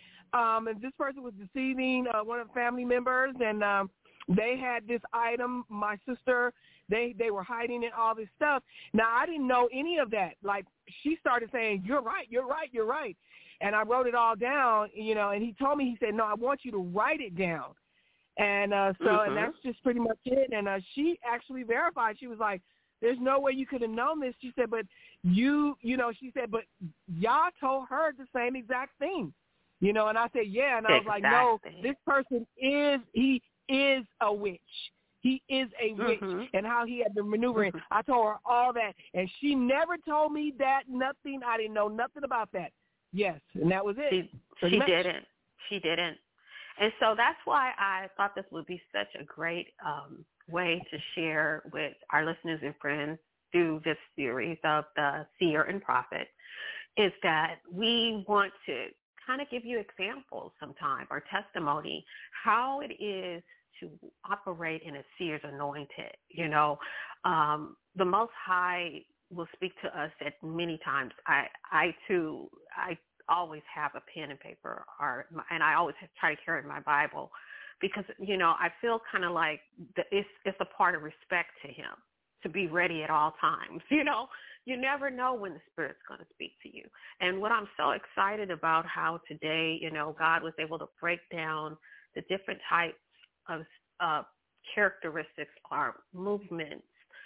um, and this person was deceiving uh, one of the family members, and um, they had this item, my sister, they, they were hiding it, all this stuff. Now, I didn't know any of that. Like, she started saying, you're right, you're right, you're right. And I wrote it all down, you know, and he told me, he said, no, I want you to write it down. And uh, so, mm-hmm. and that's just pretty much it. And uh, she actually verified. She was like, there's no way you could have known this. She said, but you, you know, she said, but y'all told her the same exact thing, you know. And I said, yeah. And I was exactly. like, no, this person is, he is a witch. He is a witch, mm-hmm. and how he had been maneuvering. Mm-hmm. I told her all that, and she never told me that, nothing. I didn't know nothing about that. Yes, and that was it. She, she didn't. She didn't. And so that's why I thought this would be such a great um, way to share with our listeners and friends through this series of the Seer and Prophet, is that we want to kind of give you examples sometime or testimony how it is to operate in a seer's anointed. You know, um, the Most High will speak to us at many times. I, I too, I always have a pen and paper, or and I always try to carry my Bible, because, you know, I feel kind of like the, it's it's a part of respect to him to be ready at all times. You know, you never know when the Spirit's going to speak to you. And what I'm so excited about, how today, you know, God was able to break down the different types of uh, characteristics or movements,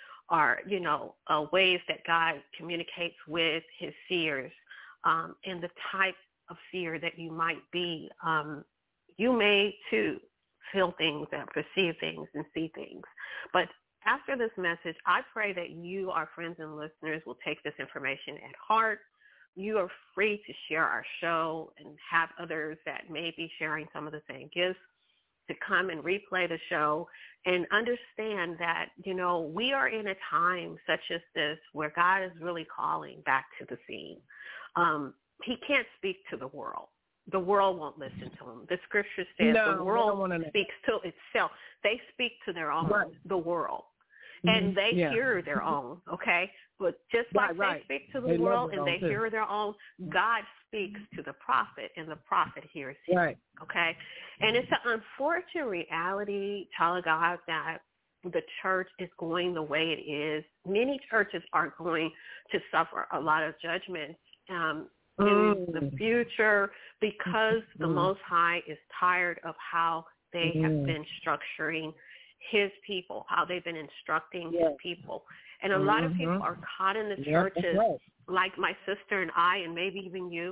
or, you know, uh, ways that God communicates with his seers, um, and the type of seer that you might be. Um, you may, too, feel things and perceive things and see things. But after this message, I pray that you, our friends and listeners, will take this information at heart. You are free to share our show and have others that may be sharing some of the same gifts to come and replay the show and understand that, you know, we are in a time such as this where God is really calling back to the scene. Um, he can't speak to the world. The world won't listen to him. The scripture says no, the world speaks to itself. They speak to their own, right. the world. And mm-hmm. they yeah. hear their own, okay? But just like right, right. they speak to the they world and they too. hear their own, God speaks to the prophet, and the prophet hears him, right. okay? And it's an unfortunate reality, child of God, that the church is going the way it is. Many churches are going to suffer a lot of judgment um, in mm. the future because mm. the Most High is tired of how they mm. have been structuring his people, how they've been instructing yes. his people. And a mm-hmm. lot of people are caught in the churches, yep, right. like my sister and I, and maybe even you,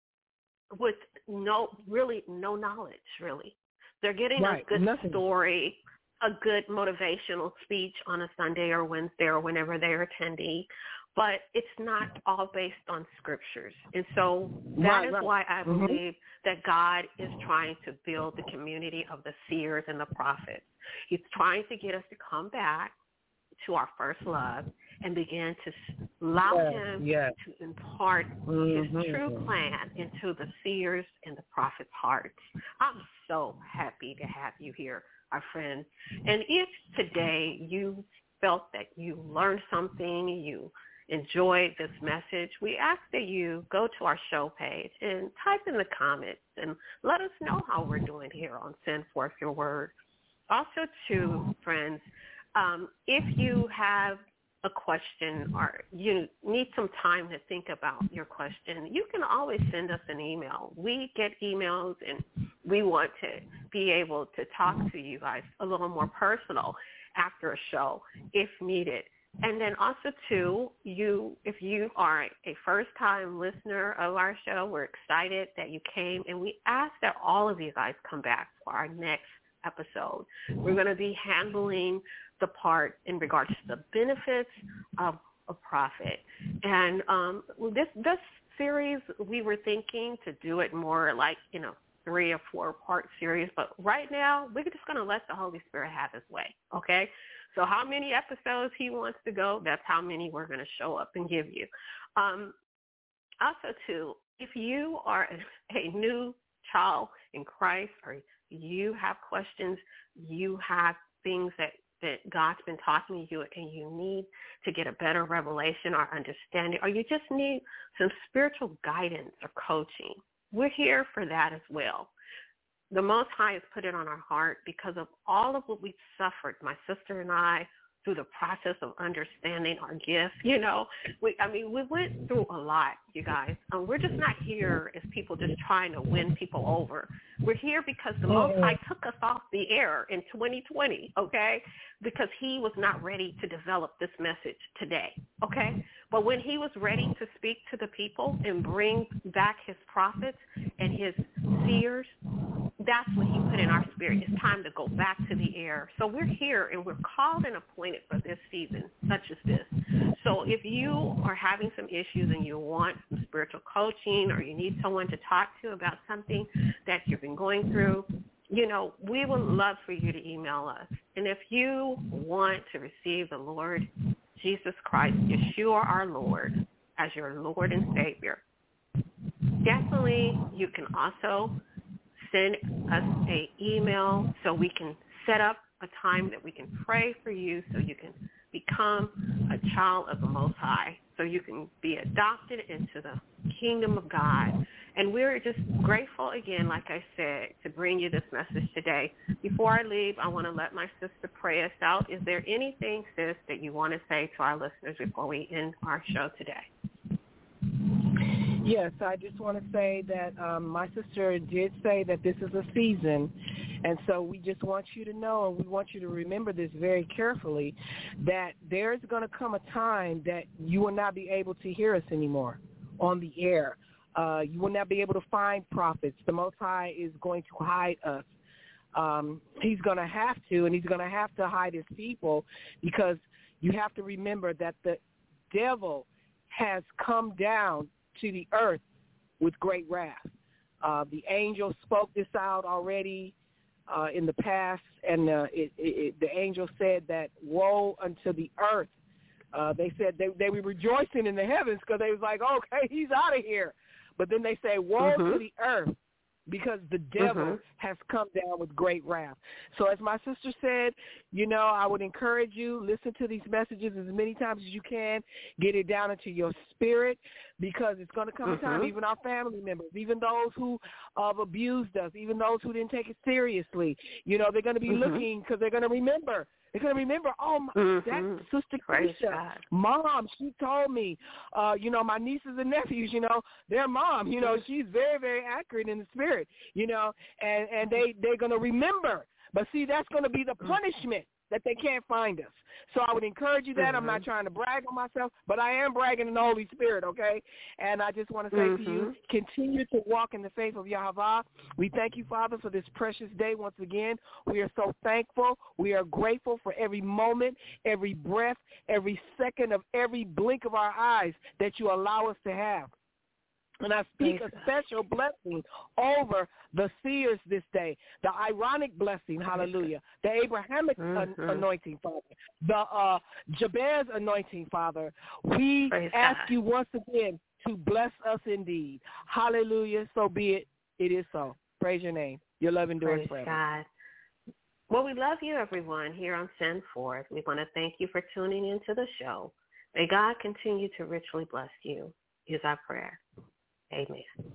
with no, really no knowledge, really. They're getting right. a good Nothing. story, a good motivational speech on a Sunday or Wednesday or whenever they're attending, but it's not all based on scriptures. And so that right, is right. why I mm-hmm. believe that God is trying to build the community of the seers and the prophets. He's trying to get us to come back to our first love and begin to allow yes, him yes. to impart mm-hmm. his true plan into the seers and the prophets' hearts. I'm so happy to have you here, our friend. And if today you felt that you learned something, you enjoyed this message, we ask that you go to our show page and type in the comments and let us know how we're doing here on Send Forth Your Word. Also, too, friends, um, if you have a question or you need some time to think about your question, you can always send us an email. We get emails, and we want to be able to talk to you guys a little more personal after a show if needed. And then also, too, you, if you are a first-time listener of our show, we're excited that you came, and we ask that all of you guys come back for our next episode. We're going to be handling the part in regards to the benefits of a prophet. And um, this this series, we were thinking to do it more like, you know, three or four part series, but right now we're just going to let the Holy Spirit have his way, okay? So how many episodes he wants to go, that's how many we're going to show up and give you. Um, also, too, if you are a, a new child in Christ, or you have questions, you have things that, that God's been talking to you and you need to get a better revelation or understanding, or you just need some spiritual guidance or coaching, we're here for that as well. The Most High has put it on our heart because of all of what we've suffered, my sister and I, through the process of understanding our gifts. You know, we, I mean, we went through a lot, you guys. Um, we're just not here as people just trying to win people over. We're here because the Most High took us off the air in twenty twenty, okay, because he was not ready to develop this message today, okay? But when he was ready to speak to the people and bring back his prophets and his seers, that's what he put in our spirit. It's time to go back to the air. So we're here, and we're called and appointed for this season, such as this. So if you are having some issues and you want some spiritual coaching, or you need someone to talk to about something that you've been going through, you know, we would love for you to email us. And if you want to receive the Lord Jesus Christ, Yeshua our Lord, as your Lord and Savior, definitely you can also send us an email so we can set up a time that we can pray for you, so you can become a child of the Most High, so you can be adopted into the kingdom of God. And we're just grateful again, like I said, to bring you this message today. Before I leave, I want to let my sister pray us out. Is there anything, sis, that you want to say to our listeners before we end our show today? Yes, I just want to say that um, my sister did say that this is a season, and so we just want you to know, and we want you to remember this very carefully, that there's going to come a time that you will not be able to hear us anymore on the air. Uh, you will not be able to find prophets. The Most High is going to hide us. Um, he's going to have to, and he's going to have to hide his people, because you have to remember that the devil has come down to the earth with great wrath. Uh, the angel spoke this out already uh, in the past, and uh, it, it, the angel said that woe unto the earth. Uh, they said they, they were rejoicing in the heavens because they was like, okay, he's out of here. But then they say, woe mm-hmm. to the earth, because the devil mm-hmm. has come down with great wrath. So as my sister said, you know, I would encourage you, listen to these messages as many times as you can, get it down into your spirit, because it's going to come mm-hmm. a time, even our family members, even those who have uh, abused us, even those who didn't take it seriously, you know, they're going to be mm-hmm. looking, because they're going to remember. They're going to remember, oh, my, mm-hmm. that Sister Keisha, Mom, she told me, uh, you know, my nieces and nephews, you know, their mom, you know, she's very, very accurate in the spirit, you know, and, and they, they're going to remember. But, see, that's going to be the punishment that they can't find us. So I would encourage you that. Mm-hmm. I'm not trying to brag on myself, but I am bragging in the Holy Spirit, okay? And I just want to say mm-hmm. to you, continue to walk in the faith of Yahweh. We thank you, Father, for this precious day once again. We are so thankful. We are grateful for every moment, every breath, every second of every blink of our eyes that you allow us to have. And I speak a special blessing over the seers this day, the ironic blessing, hallelujah, the Abrahamic mm-hmm. anointing, Father, the uh, Jabez anointing, Father. We Praise ask God. You once again to bless us indeed. Hallelujah. So be it. It is so. Praise your name. Your love endures forever. God. Well, we love you, everyone, here on Send Forth. We want to thank you for tuning into the show. May God continue to richly bless you, is our prayer. Amen.